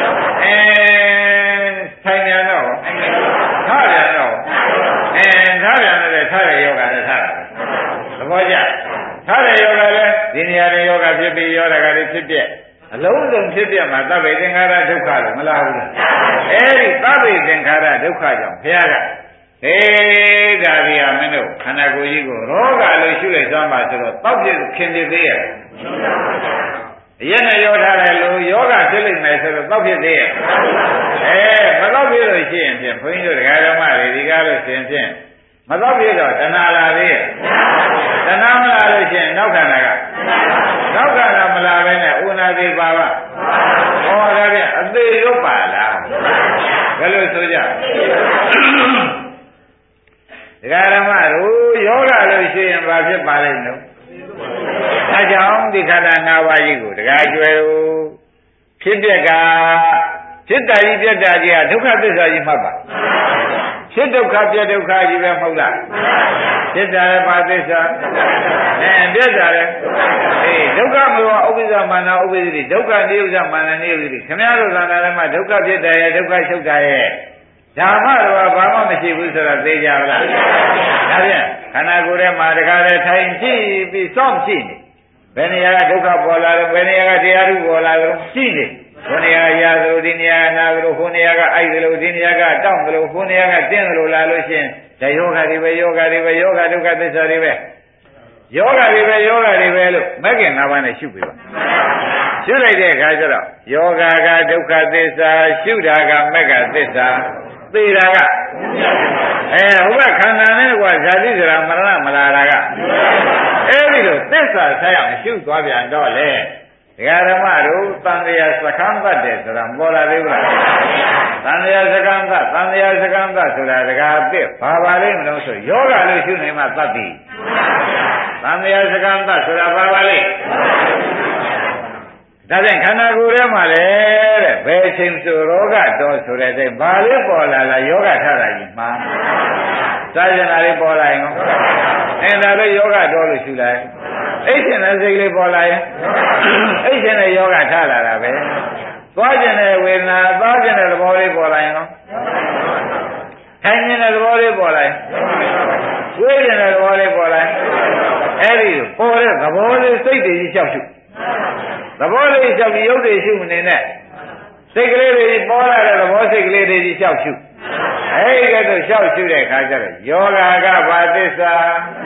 ဆိုင်ပြန်တော့ထပြန်တော့ထပြန်တဲ့ထတဲ့ယောဂနဲ့ထတာသဘောကျထတဲ့ယောဂလည်းဒီနေရာတွေယောဂဖြစ်ပြီးယောဂကလေးဖြစ်ပြအလုံးစုံဖြစ်ပြမှာသဗ္ဗေသင်္ခါရဒုက္ခလို့မလားဘူးလားအဲဒီသဗ္ဗေသင်္ခါရဒုက္ခကြောင့်ဘုရားကဒါဒီဟာမင်းတို့ခန္ဓာကိုယ်ကြီးကိုရောဂါလို့ရှုလိုက်သွားမှဆိုတော့တောက်ပြခင်ပြသေးရဲ့အရင်နဲ့ရောထားတယ်လို့ယောဂဖြစ်လိမ့်မယ်ဆိုတော့တောက်ဖြစ်သေးရဲ့မတောက်ပြလို့ရှိရင်ဖြင့်ဘုန်းကြီးတို့ဒကာဓမ္မတွေဒီကားလို့ရှင်ဖြင့်မတောက်ပြတော့တဏှာလာသေးရဲ့တဏှာမလာလို့ရှိရင်နောက်ခန္ဓာကနောက်ခန္ဓာမလာဘဲနဲ့ဥနာသေးပါပါဟောဒါဖြင့်အသေးရုပ်ပါလားဘယ်လိုဆိုကြဒကာဓမ္မတို့ယောဂလို့ရှိရင်ဘာဖြစ်ပါလိမ့်လို့ဒါကြောင့်ဒီခန္ဓာ၅ပါးကြီးကိုဒကာကျွယ်ဖြစ်ပြက်ကဖြစ်တာကြီးပြက်တာကြီးကဒုက္ခသစ္စာကြီးမှတ်ပါဖြစ်ဒုက္ခပြက်ဒုက္ခကြီးပဲမဟုတ်လားဖြစ်တာလည်းပါသစ္စာပြက်တာလည်းဒုက္ခမလို့ဥပ္ပဇ္ဇမာနဥပ္ပဇ္ဇတိဒုက္ခနိဥ္ဇမာနနိဥ္ဇတိခင်ဗျားတို့သံဃာထဲမှာဒုက္ခဖြစ်တယ်ရဲ့ဒုက္ခချုပ်တာရဲ့ဓမ္မတော်ဘာမှမရှိဘူးဆိုတာသိကြပါလားဒါဖြင့်ခန္ဓာကိုယ်ထဲမှာတခါတည်းထိုင်ကြည့်ပြီးစောင့်ကြည့်နေဘယ်နေရာကဒုက္ခပေါ်လာတယ်ဘယ်နေရာကတရားထုပေါ်လာတယ်ကြည့်နေဘယ်နေရာရသလိုဒီနေရာနာသလိုဟိုနေရာကအိုက်သလိုဒီနေရာကတောင့်သလိုဟိုနေရာကတင်းသလိုလာလို့ရှိရင်ဒါယောဂတွေပဲယောဂဒုက္ခသစ္စာတွေပဲယောဂတွေပဲလို့မဂ္ဂင်၅ပါးနဲ့ရှုပြီပါရှုလိုက်တဲ့အခါကျတော့ယောဂကဒုက္ခသစ္စာရှုတာကမက္ခသစ္စာသိတာကဟိုကခန္ဓာနဲ့ကွာဇာတိစရာမရဏမလာတာကအဲ့ဒီလိုသစ္စာဆက်အောင်ရှုသွားပြန်တော့လေဒကာဓမ္မတို့သံဃာစကံတတ်တယ်ဆိုတာမပေါ်လာသေးဘူးလားသံဃာစကံတတ်ဆိုတာဒကာအစ်ဘာပါလိမ့်မလို့ဆိုယောဂလို့ရှုနေမှသတ်ပြီသံဃာစကံတတ်ဆိုတာဘာပါလိမ့်ဒါဖြင့်ခန္ဓာကိုယ်ထဲမှာလေတဲ့ဘယ်အချိန်ဆိုရောဂတော်ဆိုတဲ့တဲ့ဘာလေးပေါ်လာလားယောဂထတာကြီးမှာစာကျင်တာလေးပေါ်လာရင်ဒါလည်းယောဂတော်လို့ရှုလိုက်အိတ်ရှင်တဲ့စိတ်လေးပေါ်လာရင်အိတ်ရှင်တဲ့ယောဂထလာတာပဲသွားကျင်တဲ့ဝေဒနာသွားကျင်တဲ့သဘောလေးပေါ်လာရင်ထိုင်ကျင်တဲ့သဘောလေးပေါ်လာရင်ဝေးကျင်တဲ့သဘောလေးပေါ်လာရင်အဲ့ဒီပေါ်တဲ့သဘောလေးစိတ်တွေကြီးလျှောက်ရှုသဘောလေးလျှောက်ပြီးရုပ်တွေရှုမနေနဲ့စိတ်ကလေးတွေပေါ်လာတဲ့သဘောစိတ်ကလေးတွေကြီးလျှောက်ရှုအဲ့ဒီကဲတော့လျှောက်ရှုတဲ့အခါကျတော့ယောဂကဘာသစ္စာ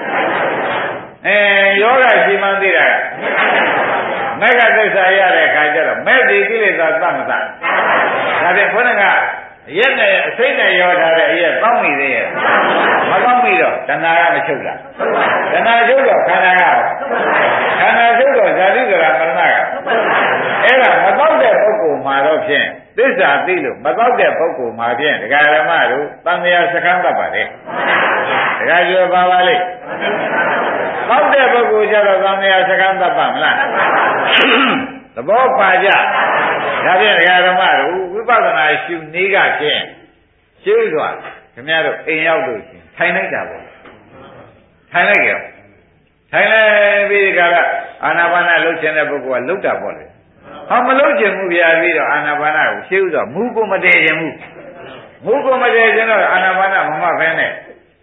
ယောဂရှိမှသိတာမက္ခသစ္စာရတဲ့အခါကျတော့မဲ့ဒီကိလေသာသတ်မသတ်ဒါဖြင့်ခေါင်းကရက်နဲ့အစိမ့်နဲ့ရောထားတဲ့အရက်တောင်းမိသေးရဲ့မတောင်းမိတော့တဏှာကမချုပ်တာတဏှာချုပ်တော့ခန္ဓာကခန္ဓာချုပ်တော့ဇာတိကရမရဏကအဲ့ဒါမတောက်တဲ့ပုဂ္ဂိုလ်မှာတော့ဖြင့်သစ္စာသိလို့မတောက်တဲ့ပုဂ္ဂိုလ်မှာဖြင့်ဒကာဓမ္မတို့သံဃာစကံတတ်ပါလေဒကာကျော်ပါပါလိမ့်တောက်တဲ့ပုဂ္ဂိုလ်ကျတော့သံဃာစကံတတ်ပါမလားသဘောပါကြဒါဖြင့်ဒကာဓမ္မတို့ဝိပဿနာရှုနည်းကဖြင့်ရှုစွာခင်ဗျားတို့အိမ်ရောက်လို့ရှင်ထိုင်လိုက်တာပေါ့ထိုင်လိုက်ကြထိုင်လိုက်ပြီးကြတာအာနာပါနလှုပ်ခြင်းတဲ့ပုဂ္ဂိုလ်ကလှုပ်တာပေါ့လေဟောမလှုပ်ခြင်းဘူးဗျာပြီးတော့အာနာပါနကိုရှုစွာမူကိုမတည်ခြင်းဘူးမူကိုမတည်ခြင်းတော့အာနာပါနမမဖဲနဲ့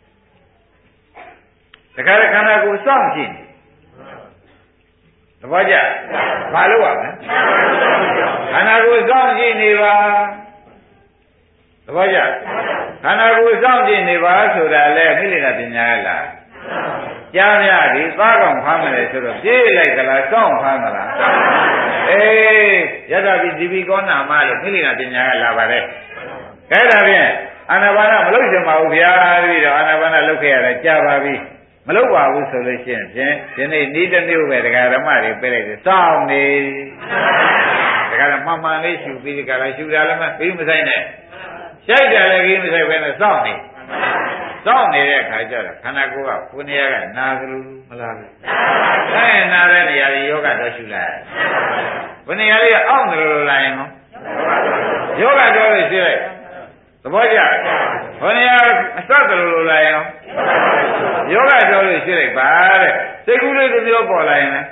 တခါခန္ဓာကိုယ်စောင့်ကြည့်သဘောကျဘာလို့ရမလဲခန္ဓာကိုယ်စောင့်ကြည့်နေပါသဘောကျခန္ဓာကိုယ်စောင့်ကြည့်နေပါဆိုတာလေမိလေကပညာကလားကြားရသည်သားကောင်ဖမ်းမယ်ဆိုတော့ပြေးလိုက်သလားစောင့်ဖမ်းသလားယတပိဒီပိကောနာမလို့မိလေကပညာကလာပါတယ်အဲဒါဖြင့်အာနာပါနမလုပ်ချင်ပါဘူးဗျာပြီးတော့အာနာပါနလုပ်ခဲ့ရတယ်ကြားပါပြီမလုပ်ပါဘူးဆိုလို့ရှိရင်ဖြင့်ဒီနေ့ဤတစ်မျိုးပဲဒကာဓမ္မတွေပြလိုက်တယ်စောင့်နေဒကာဓမ္မမှန်လေးရှုပြီးဒကာလည်းရှုတာလည်းမပြီးမဆိုင်နဲ့ရှိုက်တယ်လည်းကြီးမဆိုင်ပဲနဲ့စောင့်နေတဲ့အခါကျတော့ခန္ဓာကိုယ်ကကိုယ်နေရာကနာသလိုမလားဘူးနာတဲ့နေရာကြီးယောဂတော့ရှုလိုက်ဘယ်နေရာလေးကအောင့်တယ်လို့လာရင်ဟောယောဂတော့လို့ရှုလိုက်သဘောကျဘယ်နေရာအစတယ်လို့လာရင်ယောဂတော်လို့ရှင်းလိုက်ပါတဲ့စိတ်ကူးလေးတစ်မျိုးပေါ်လာရင်လည်း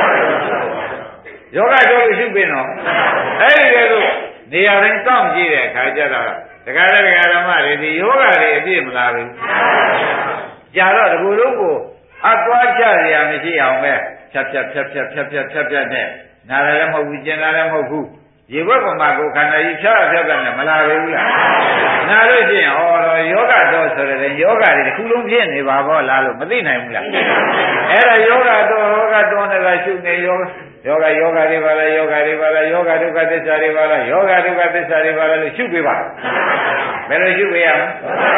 ယောဂတော်လို့ရှင်းပြီနော်အဲ့ဒီကဲတော့နေရာတိုင်းတောင့်ကြည့်တဲ့အခါကျတော့ဒကာဓမ္မတွေဒီယောဂတွေအပြည့်မလာဘူးကြာတော့ဒီလိုလုံးကိုအသွားချရမရှိအောင်ပဲဖြတ်နဲ့နားလည်းမဟုတ်ဘူးကျင်လည်းမဟုတ်ဘူးရေဘက်ပေါ်မှာကိုခန္ဓာကြီးဖြတ်နဲ့မလာဘူးလားနားလို့ရှိရင်တော့ယောဂတော့ဆိုတဲ့ယောဂတွေတစ်ခုလုံးဖြစ်နေပါဘောလားလို့မသိနိုင်ဘူးလားအဲ့ဒါယောဂတော့နေတာရှုနေယောဂတွေပါလားယောဂဒုက္ခသစ္စာတွေပါလားယောဂဒုက္ခသစ္စာတွေပါလားလို့ရှုပေးပါဘယ်လိုရှုပေးရမ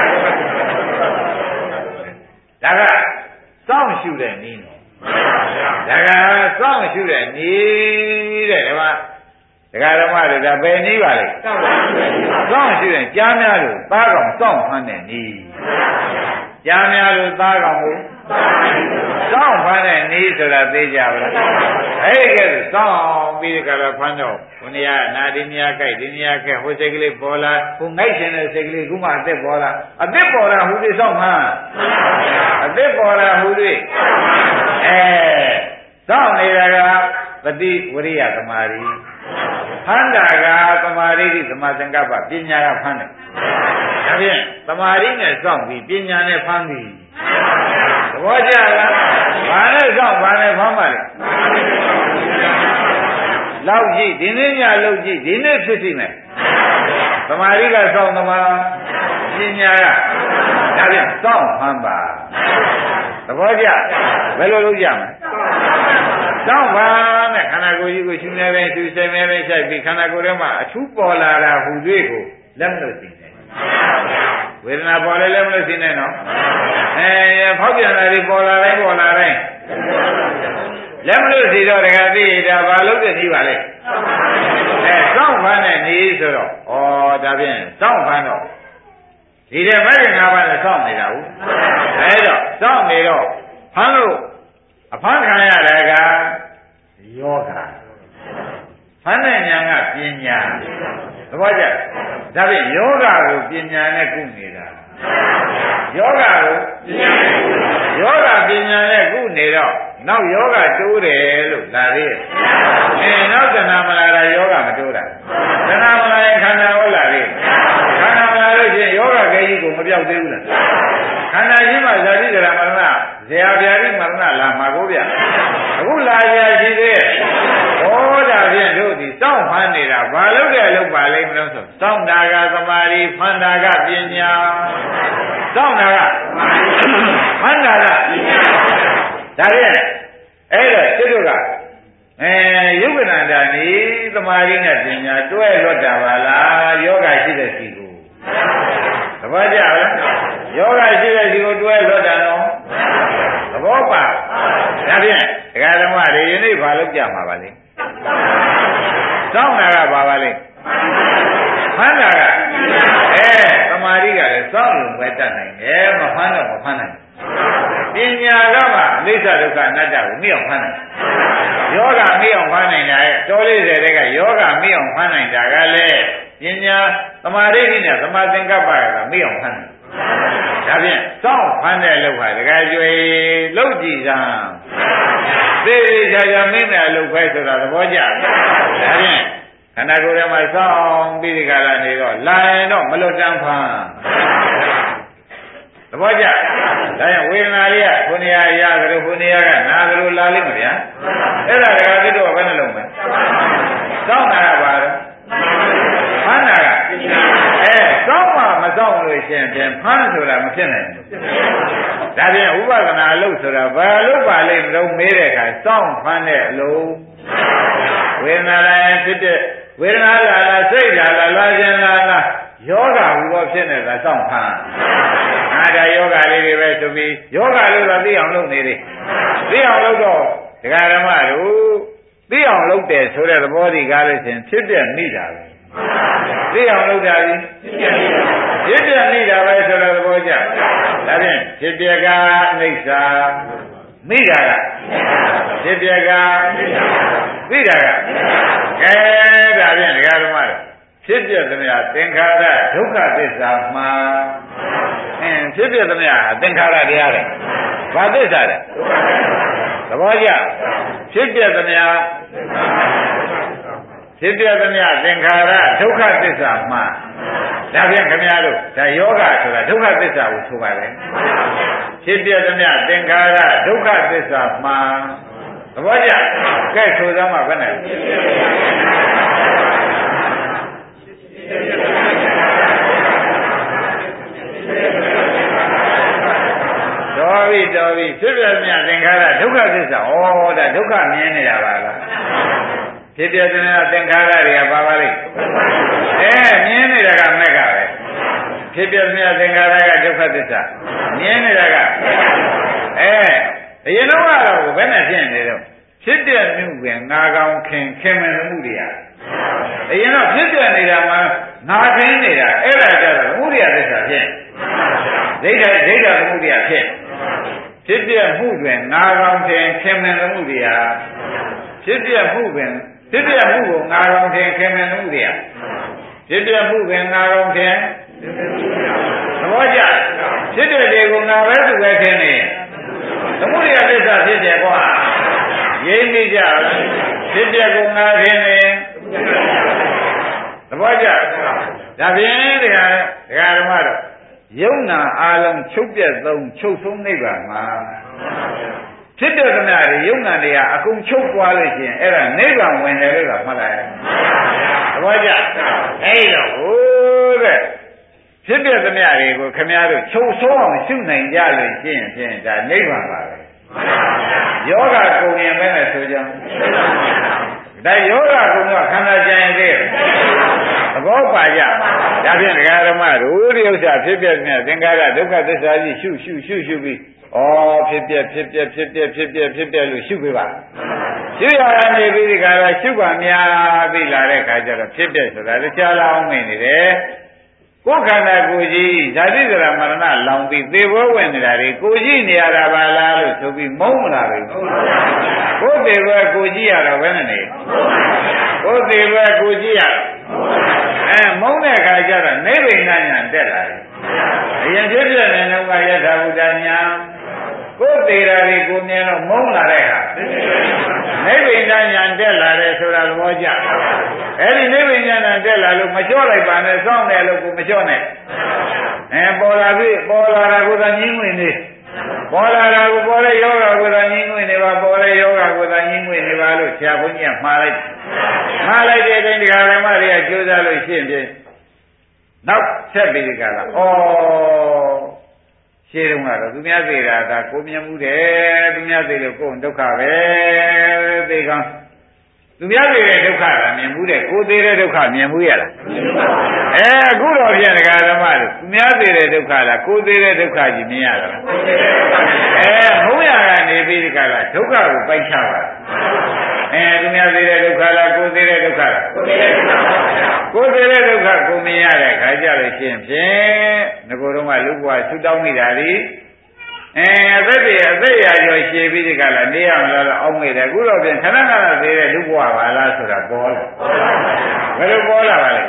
လဲဒါကစောင့်ရှုတဲ့နည်းနော်ဒါကစောင့်ရှုတဲ့နည်းတဲ့ဒီမှာဒကာဓမ္မတွေဒါဘယ်နည်းပါလဲစောင့်ရှုရင်ကြားများလို့သားကောင်စောင့်ဖမ်းတဲ့နည်းကြားများလို့သားကောင်ကိုစောင့်ဖမ်းတဲ့နည်းဆိုတာသိကြပါလားအဲ့ဒီကဲစောင့်ပြီးကြတော့ဖမ်းတော့ဘုရားနာဒီနေရာကြိုက်ဒီနေရာကဲဟိုစိတ်ကလေးပေါ်လာဟိုငိုက်ခြင်းတဲ့စိတ်ကလေးခုမှအသက်ပေါ်လာအသက်ပေါ်လာဟူပြီးစောင့်ဖမ်းအသက်ပေါ်လာဟူပြီးစောင့်နေတာကပฏิဝရိယသမာဓိဖမ်းတာကသမာဓိသမာသင်္ကပ္ပပညာကဖမ်းတယ်ဒါဖြင့်သမာဓိနဲ့စောင့်ပြီးပညာနဲ့ဖမ်းပြီးသဘောကျလားဘာနဲ့စောင့်ဘာနဲ့ဖမ်းပါလဲလောက်ကြည့်ဒီနေ့ညလောက်ကြည့်ဒီနေ့ဖြစ်စီမယ်သမာဓိကစောင့်သမာပညာကဒါဖြင့်စောင့်ဖမ်းပါသဘောကျဘယ်လိုလုပ်ကြမလဲစောင့်ပါနဲ့ခန္ဓာကိုယ်ကြီးကိုရှင်နေတိုင်းသူစိတ်မဲတိုင်းဆိုင်ပြီးခန္ဓာကိုယ်ထဲမှာအထူးပေါ်လာတာဟူတွေ့ကိုလက်မလို့သိနေဝေဒနာပေါ်လဲလက်မလို့သိနေနော်ဖောက်ပြန်တာဒီပေါ်လာတိုင်းလက်မလို့သိတော့တခါသိတာဘာလို့သိနေပါလဲစောင့်ဖမ်းတဲ့နေဆိုတော့ဒါဖြင့်စောင့်ဖမ်းတော့ဒီတဲ့မဂ္ဂင်၅ပါးနဲ့စောင့်နေတာဟုတ်တော့စောင့်နေတော့ဖမ်းလို့အဖမ်းခံရတာကယောဂဖမ်းတဲ့ဉာဏ်ကပညာသဘောကျဒါဖြင့်ယောဂကိုပညာနဲ့ကုနေတာယောဂကိုပညာနဲ့ကုနေတော့နောက်ယောဂတိုးတယ်လို့လာသေးရဲ့နောက်တဏှာမလာတာယောဂမတိုးတာတဏှာမလာရင်ခန္ဓာဟုတ်လာသေးခန္ဓာမလာလို့ချင်းယောဂခဲကြီးကိုမပြောက်သေးဘူးလားခန္ဓာကြီးမှာဇာတိဒရာမရဏဇေယဗျာတိမရဏလာမှာကိုဗျအခုလာရရှိသေးရဲ့ဒါဖြင့်တို့ဒီစောင့်ဖမ်းနေတာဘာလို့လဲလို့ပါလိမ့်မလို့ဆိုစောင့်တာကသမာဓိဖမ်းတာကပညာစောင့်တာကဖမ်းတာကပညာဒါဖြင့်အဲ့တော့စိတ်တို့ကယုတ်ကနန္ဒာနေသမာဓိနဲ့ပညာတွဲလွတ်တာပါလားယောဂရှိတဲ့စီကိုသဘောကျလားယောဂရှိတဲ့စီကိုတွဲလွတ်တာနော်သဘောပါဒါဖြင့်ဒကာဓမ္မတွေယနေ့ဘာလို့ကြမှာပါလဲစောင့်တာကဘာပါလဲဖမ်းတာကသမာဓိကလည်းစောင့်လို့ပဲတတ်နိုင်တယ်မဖမ်းတော့မဖမ်းနိုင်ပညာကမှအိဋ္ဌဒုက္ခအနတ္တကိုမြင်အောင်ဖမ်းနိုင်ယောဂမြင်အောင်ဖမ်းနိုင်တာရဲ့တော်လေးတဲ့ကယောဂမြင်အောင်ဖမ်းနိုင်တာကလည်းပညာသမာဓိနဲ့သမာသင်္ကပ္ပကမြင်အောင်ဖမ်းနိုင်ဒါဖြင့်စောင့်ဖမ်းတဲ့လောက်ဟာတကယ်ကျွေလောက်ကြည့်စမ်းသေသေးချာချာမင်းတဲ့အလုပ်ပဲဆိုတာသဘောကျဒါဖြင့်ခန္ဓာကိုယ်ထဲမှာစောင့်ပြီးဒီကလာနေတော့လာရင်တော့မလွတ်တမ်းဖမ်းသဘောကျဒါကြောင့်ဝေဒနာလေးကခုနေရာရကြလို့ခုနေရာကနာကြလို့လာလိမ့်မဗျာအဲ့ဒါကတိတော့ဘယ်နှလုံးမလဲစောင့်တာကဘာလဲဖမ်းတာကစောင့်မှမစောင့်လို့ရှင်ဖြင့်ဖမ်းဆိုတာမဖြစ်နိုင်ဘူးဒါဖြင့်ဥပဒနာအလုပ်ဆိုတာဘာလို့ပါလိမ့်မလို့မေးတဲ့အခါစောင့်ဖမ်းတဲ့အလုပ်ဝေဒနာလည်းဖြစ်တဲ့ဝေဒနာလာစိတ်လာခြင်းလာယောဂဟူသောဖြစ်နေတာစောင့်ဖမ်းဒါယောဂလေးတွေပဲဆိုပြီးယောဂလေးတော့သိအောင်လုပ်နေသေးသိအောင်လုပ်တော့ဒကာဓမ္မတို့သိအောင်လုပ်တယ်ဆိုတဲ့သဘောဒီကားလို့ရှင်ဖြစ်တဲ့မိတာပဲသိအောင်လုပ်တာကြီးဖြစ်တဲ့မိတာပဲဆိုတဲ့သဘောကြဒါဖြင့်ဖြစ်ပြကအနိစ္စမိတာကဖြစ်ပြကသိတာကဒါဖြင့်ဒကာဓမ္မတို့ဖြစ်ပြသမျှသင်္ခါရဒုက္ခသစ္စာမှာဖြစ်ပြသမျှသင်္ခါရတရားလေဘာသစ္စာလဲသဘောကျဖြစ်ပြသမျှသင်္ခါရဒုက္ခသစ္စာမှာဒါဖြင့်ခင်ဗျားတို့ဒါယောဂဆိုတာဒုက္ခသစ္စာကိုဆိုပါလေဖြစ်ပြသမျှသင်္ခါရဒုက္ခသစ္စာမှာသဘောကျကဲဆိုသမှာဘယ်နဲ့တော်ပြီဖြစ်ပြမြသင်္ခါရဒုက္ခသစ္စာဒါဒုက္ခမြင်နေတာပါလားဖြစ်ပြသမျှသင်္ခါရတွေကပါပါလိမ့်မြင်နေတာကမက်ကပဲဖြစ်ပြမြသင်္ခါရကဒုက္ခသစ္စာမြင်နေတာကအရင်တော့ဘယ်နဲ့ဖြစ်နေတော့ဖြစ်တဲ့မှုပင်ငါကောင်ခင်မင်မှုတွေအရင်တော့ဖြစ်ပြနေတာမှာငါခင်းနေတာအဲ့ဒါကြတော့မှုရိယသစ္စာဖြစ်ဒိဋ္ဌမှုရိယဖြစ်ပြမှုတွင်ငါကောင်ခင်မင်မှုတွေဖြစ်ပြမှုပင်ဖြစ်ပြမှုကိုငါကောင်ခင်မင်မှုတွေဖြစ်ပြမှုပင်ငါကောင်သဘောကျဖြစ်တဲ့တွေကိုငါပဲသူပဲခင်းနေသမုဒိယသစ္စာဖြစ်တယ်ကွာရိပ်မိကြလားဖြစ်တဲ့ကိုငါခင်းနေသဘောကျဒါဖြင့်တရားဓမ္မတော့ယုံနာအာလုံးချုပ်ပြတ်ဆုံးချုပ်ဆုံးနိဗ္ဗာန်မှာဖြစ်တဲ့သမျှတွေယုံနာတွေကအကုန်ချုပ်သွားလို့ရှိရင်အဲ့ဒါနိဗ္ဗာန်ဝင်တယ်လို့ကမှတ်လိုက်သဘောကျအဲ့တော့ဟိုတဲ့ဖြစ်တဲ့သမျှတွေကိုခင်ဗျားတို့ချုပ်ဆုံးအောင်ရှုနိုင်ကြလို့ရှိရင်ဖြင့်ဒါနိဗ္ဗာန်ပါပဲယောဂကုန်ရင်ပဲနဲ့ဆိုကြဒါယောဂကုန်တော့ခန္ဓာကြံရင်သေးသဘောပါကြဒါဖြင့်ဒကာဓမ္မတို့ဒီဥစ္စာဖြစ်ပြနေသင်္ခါရဒုက္ခသစ္စာကြီးရှုပြီးဩဖြစ်ပြလို့ရှုပေးပါရှုရတာနေပြီးဒီကရရှုပါများပြီလာတဲ့ခါကျတော့ဖြစ်ပြဆိုတာတခြားလောင်းမင်းနေတယ်ကိုယ်ခန္ဓာကိုယ်ကြီးဇာတိဇရာမရဏလောင်ပြီးသေဘောဝင်နေတာတွေကိုကြီးနေရတာပါလားလို့ဆိုပြီးမုန်းမလားပဲကိုယ်သေဘောကိုကြီးရတော့ဘယ်နဲ့နေကိုယ်သေဘောကိုကြီးရမုန်းတဲ့ခါကျတော့နိဗ္ဗာန်ညာတက်လာတယ်အရင်ဖြစ်ပြနေတော့ကယထာဘုဒ္ဓညာကိုယ်သေးတာတွေကိုမြင်တော့မုန်းလာတဲ့ဟာနိဗ္ဗာန်ညာတက်လာတယ်ဆိုတာသဘောကျအဲ့ဒီနိဗ္ဗာန်ညာတက်လာလို့မလျှော့လိုက်ပါနဲ့စောင့်တယ်လို့ကိုမလျှော့နဲ့ပေါ်လာတာကိုသာညင်းဝင်နေပေါ်လာတာကိုပေါ်တဲ့ယောဂကိုသာညင်းဝင်နေပါပေါ်တဲ့ယောဂကိုသာညင်းဝင်နေပါလို့ဆရာဘုန်းကြီးကမှားလိုက်တဲ့အချိန်ဒီကရမတွေကကြိုးစားလို့ရှင်းပြနောက်ဆက်ပြီးဒီကလာရှင်းတော့ကတော့သူများသေးတာကကိုမြင်မှုတယ်သူများသေးလို့ကိုယ်ဒုက္ခပဲသိကောင်းသူများသေးတဲ့ဒုက္ခကမြင်မှုတယ်ကိုယ်သေးတဲ့ဒုက္ခမြင်မှုရလားအခုတော့ပြန်ဒကာဓမ္မတို့သူများသေးတဲ့ဒုက္ခလားကိုယ်သေးတဲ့ဒုက္ခကြီးမြင်ရတာလားဘုံရကနေပြီးဒီကလာဒုက္ခကိုပိုက်ချပါသူများသေးတဲ့ဒုက္ခလားကိုယ်သေးတဲ့ဒုက္ခလားကိုယ်သေးတဲ့ဒုက္ခကိုမြင်ရတဲ့ခါကြလို့ရှိရင်ဖြင့်ငကိုယ်တော့ကလူ့ဘဝဆူတောင်းမိတာဒီအသက်ရကျော်ရှည်ပြီးဒီကလာနေရမလားတော့အောက်မိတယ်အခုတော့ပြန်ခဏခဏသေးတဲ့လူ့ဘဝပါလားဆိုတာပေါ်လာဘယ်လိုပေါ်လာပါလဲ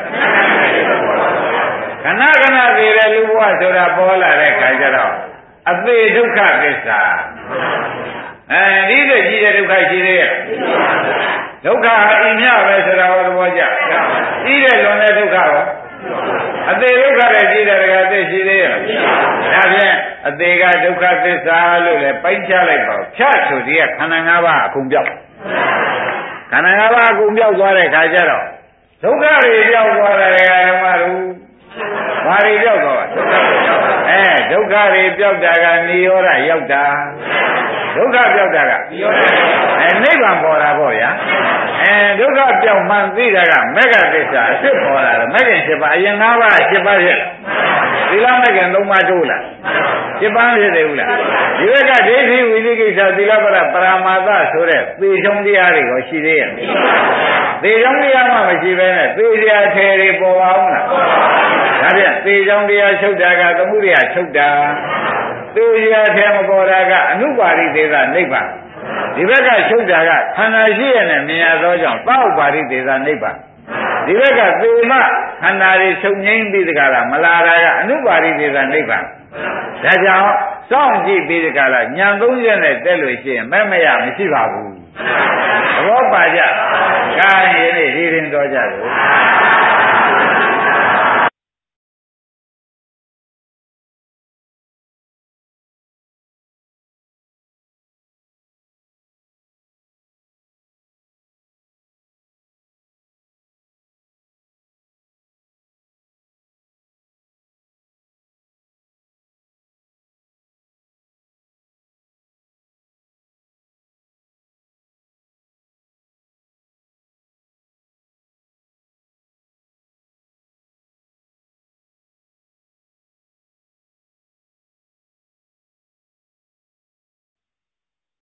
ခဏသေးတဲ့လူ့ဘဝဆိုတာပေါ်လာတဲ့ခါကျတော့အသေးဒုက္ခသစ္စာဒီလိုကြီးတဲ့ဒုက္ခရှိသေးရဲ့ဒုက္ခဟာအိမ်မြပဲဆိုတာဟောသဘောကျကြီးတဲ့လွန်တဲ့ဒုက္ခရောအသေးဒုက္ခနဲ့ကြီးတဲ့ကသိရှိသေးရဲ့ဒါဖြင့်အသေးကဒုက္ခသစ္စာလို့လည်းပိုင်းခြားလိုက်ပါဖြတ်ဆိုဒီကခန္ဓာ၅ပါးအကုန်ပြောက်ခန္ဓာ၅ပါးအကုန်ပြောက်သွားတဲ့ခါကျတော့ဒုက္ခတွေပြောက်သွားတယ်ဓမ္မတို့ဘာတွေပြောက်သွားပါဒုက္ခတွေပြောက်တာကနိရောဓရောက်တာဒုက္ခပြောက်တာကနိဗ္ဗာန်ပေါ်တာပေါ့ဗျာဒုက္ခပြောက်မှန်သိတာကမဂ္ဂသစ္စာအစ်ပေါ်လာတယ်မဂ္ဂင်7ပါးအရင်5ပါး7ပါးဖြစ်သီလမဂ္ဂင်3ပါးတိုးလာ7ပါးဖြစ်တယ်ဟုတ်လားဒီဘက်ကဒိဋ္ဌိဝိသိကိစ္စသီလပရပရမာသဆိုတဲ့သေချုံတရားတွေရောရှိသေးရဲ့သေချုံတရားမှမရှိဘဲနဲ့သေတရားထဲတွေပေါ်ပါဦးလားဒါဖြင့်သေချုံတရားချုပ်တာကသမုဒယချုပ်တာသေတရားထဲမပေါ်တာကအနုပါရိသေသနိဗ္ဗာန်ဒီဘက်ကချုပ်တာကခန္ဓာရှိရနဲ့မြင်ရသောကြောင့်သောဥပါရိသေသနိဗ္ဗာန်ဒီဘက်ကသေမခန္ဓာတွေချုပ်ငိမ့်ပြီးတကလားမလာတာကအနုပါရိသေသနိဗ္ဗာန်ဒါကြောင့်စောင့်ကြည့်ပြီးတကလားဉာဏ်3ချက်နဲ့တက်လို့ရှိရင်မဲ့မရမရှိပါဘူးသဘောပါကြကာယရင်းဒီရင်တော်ကြတယ်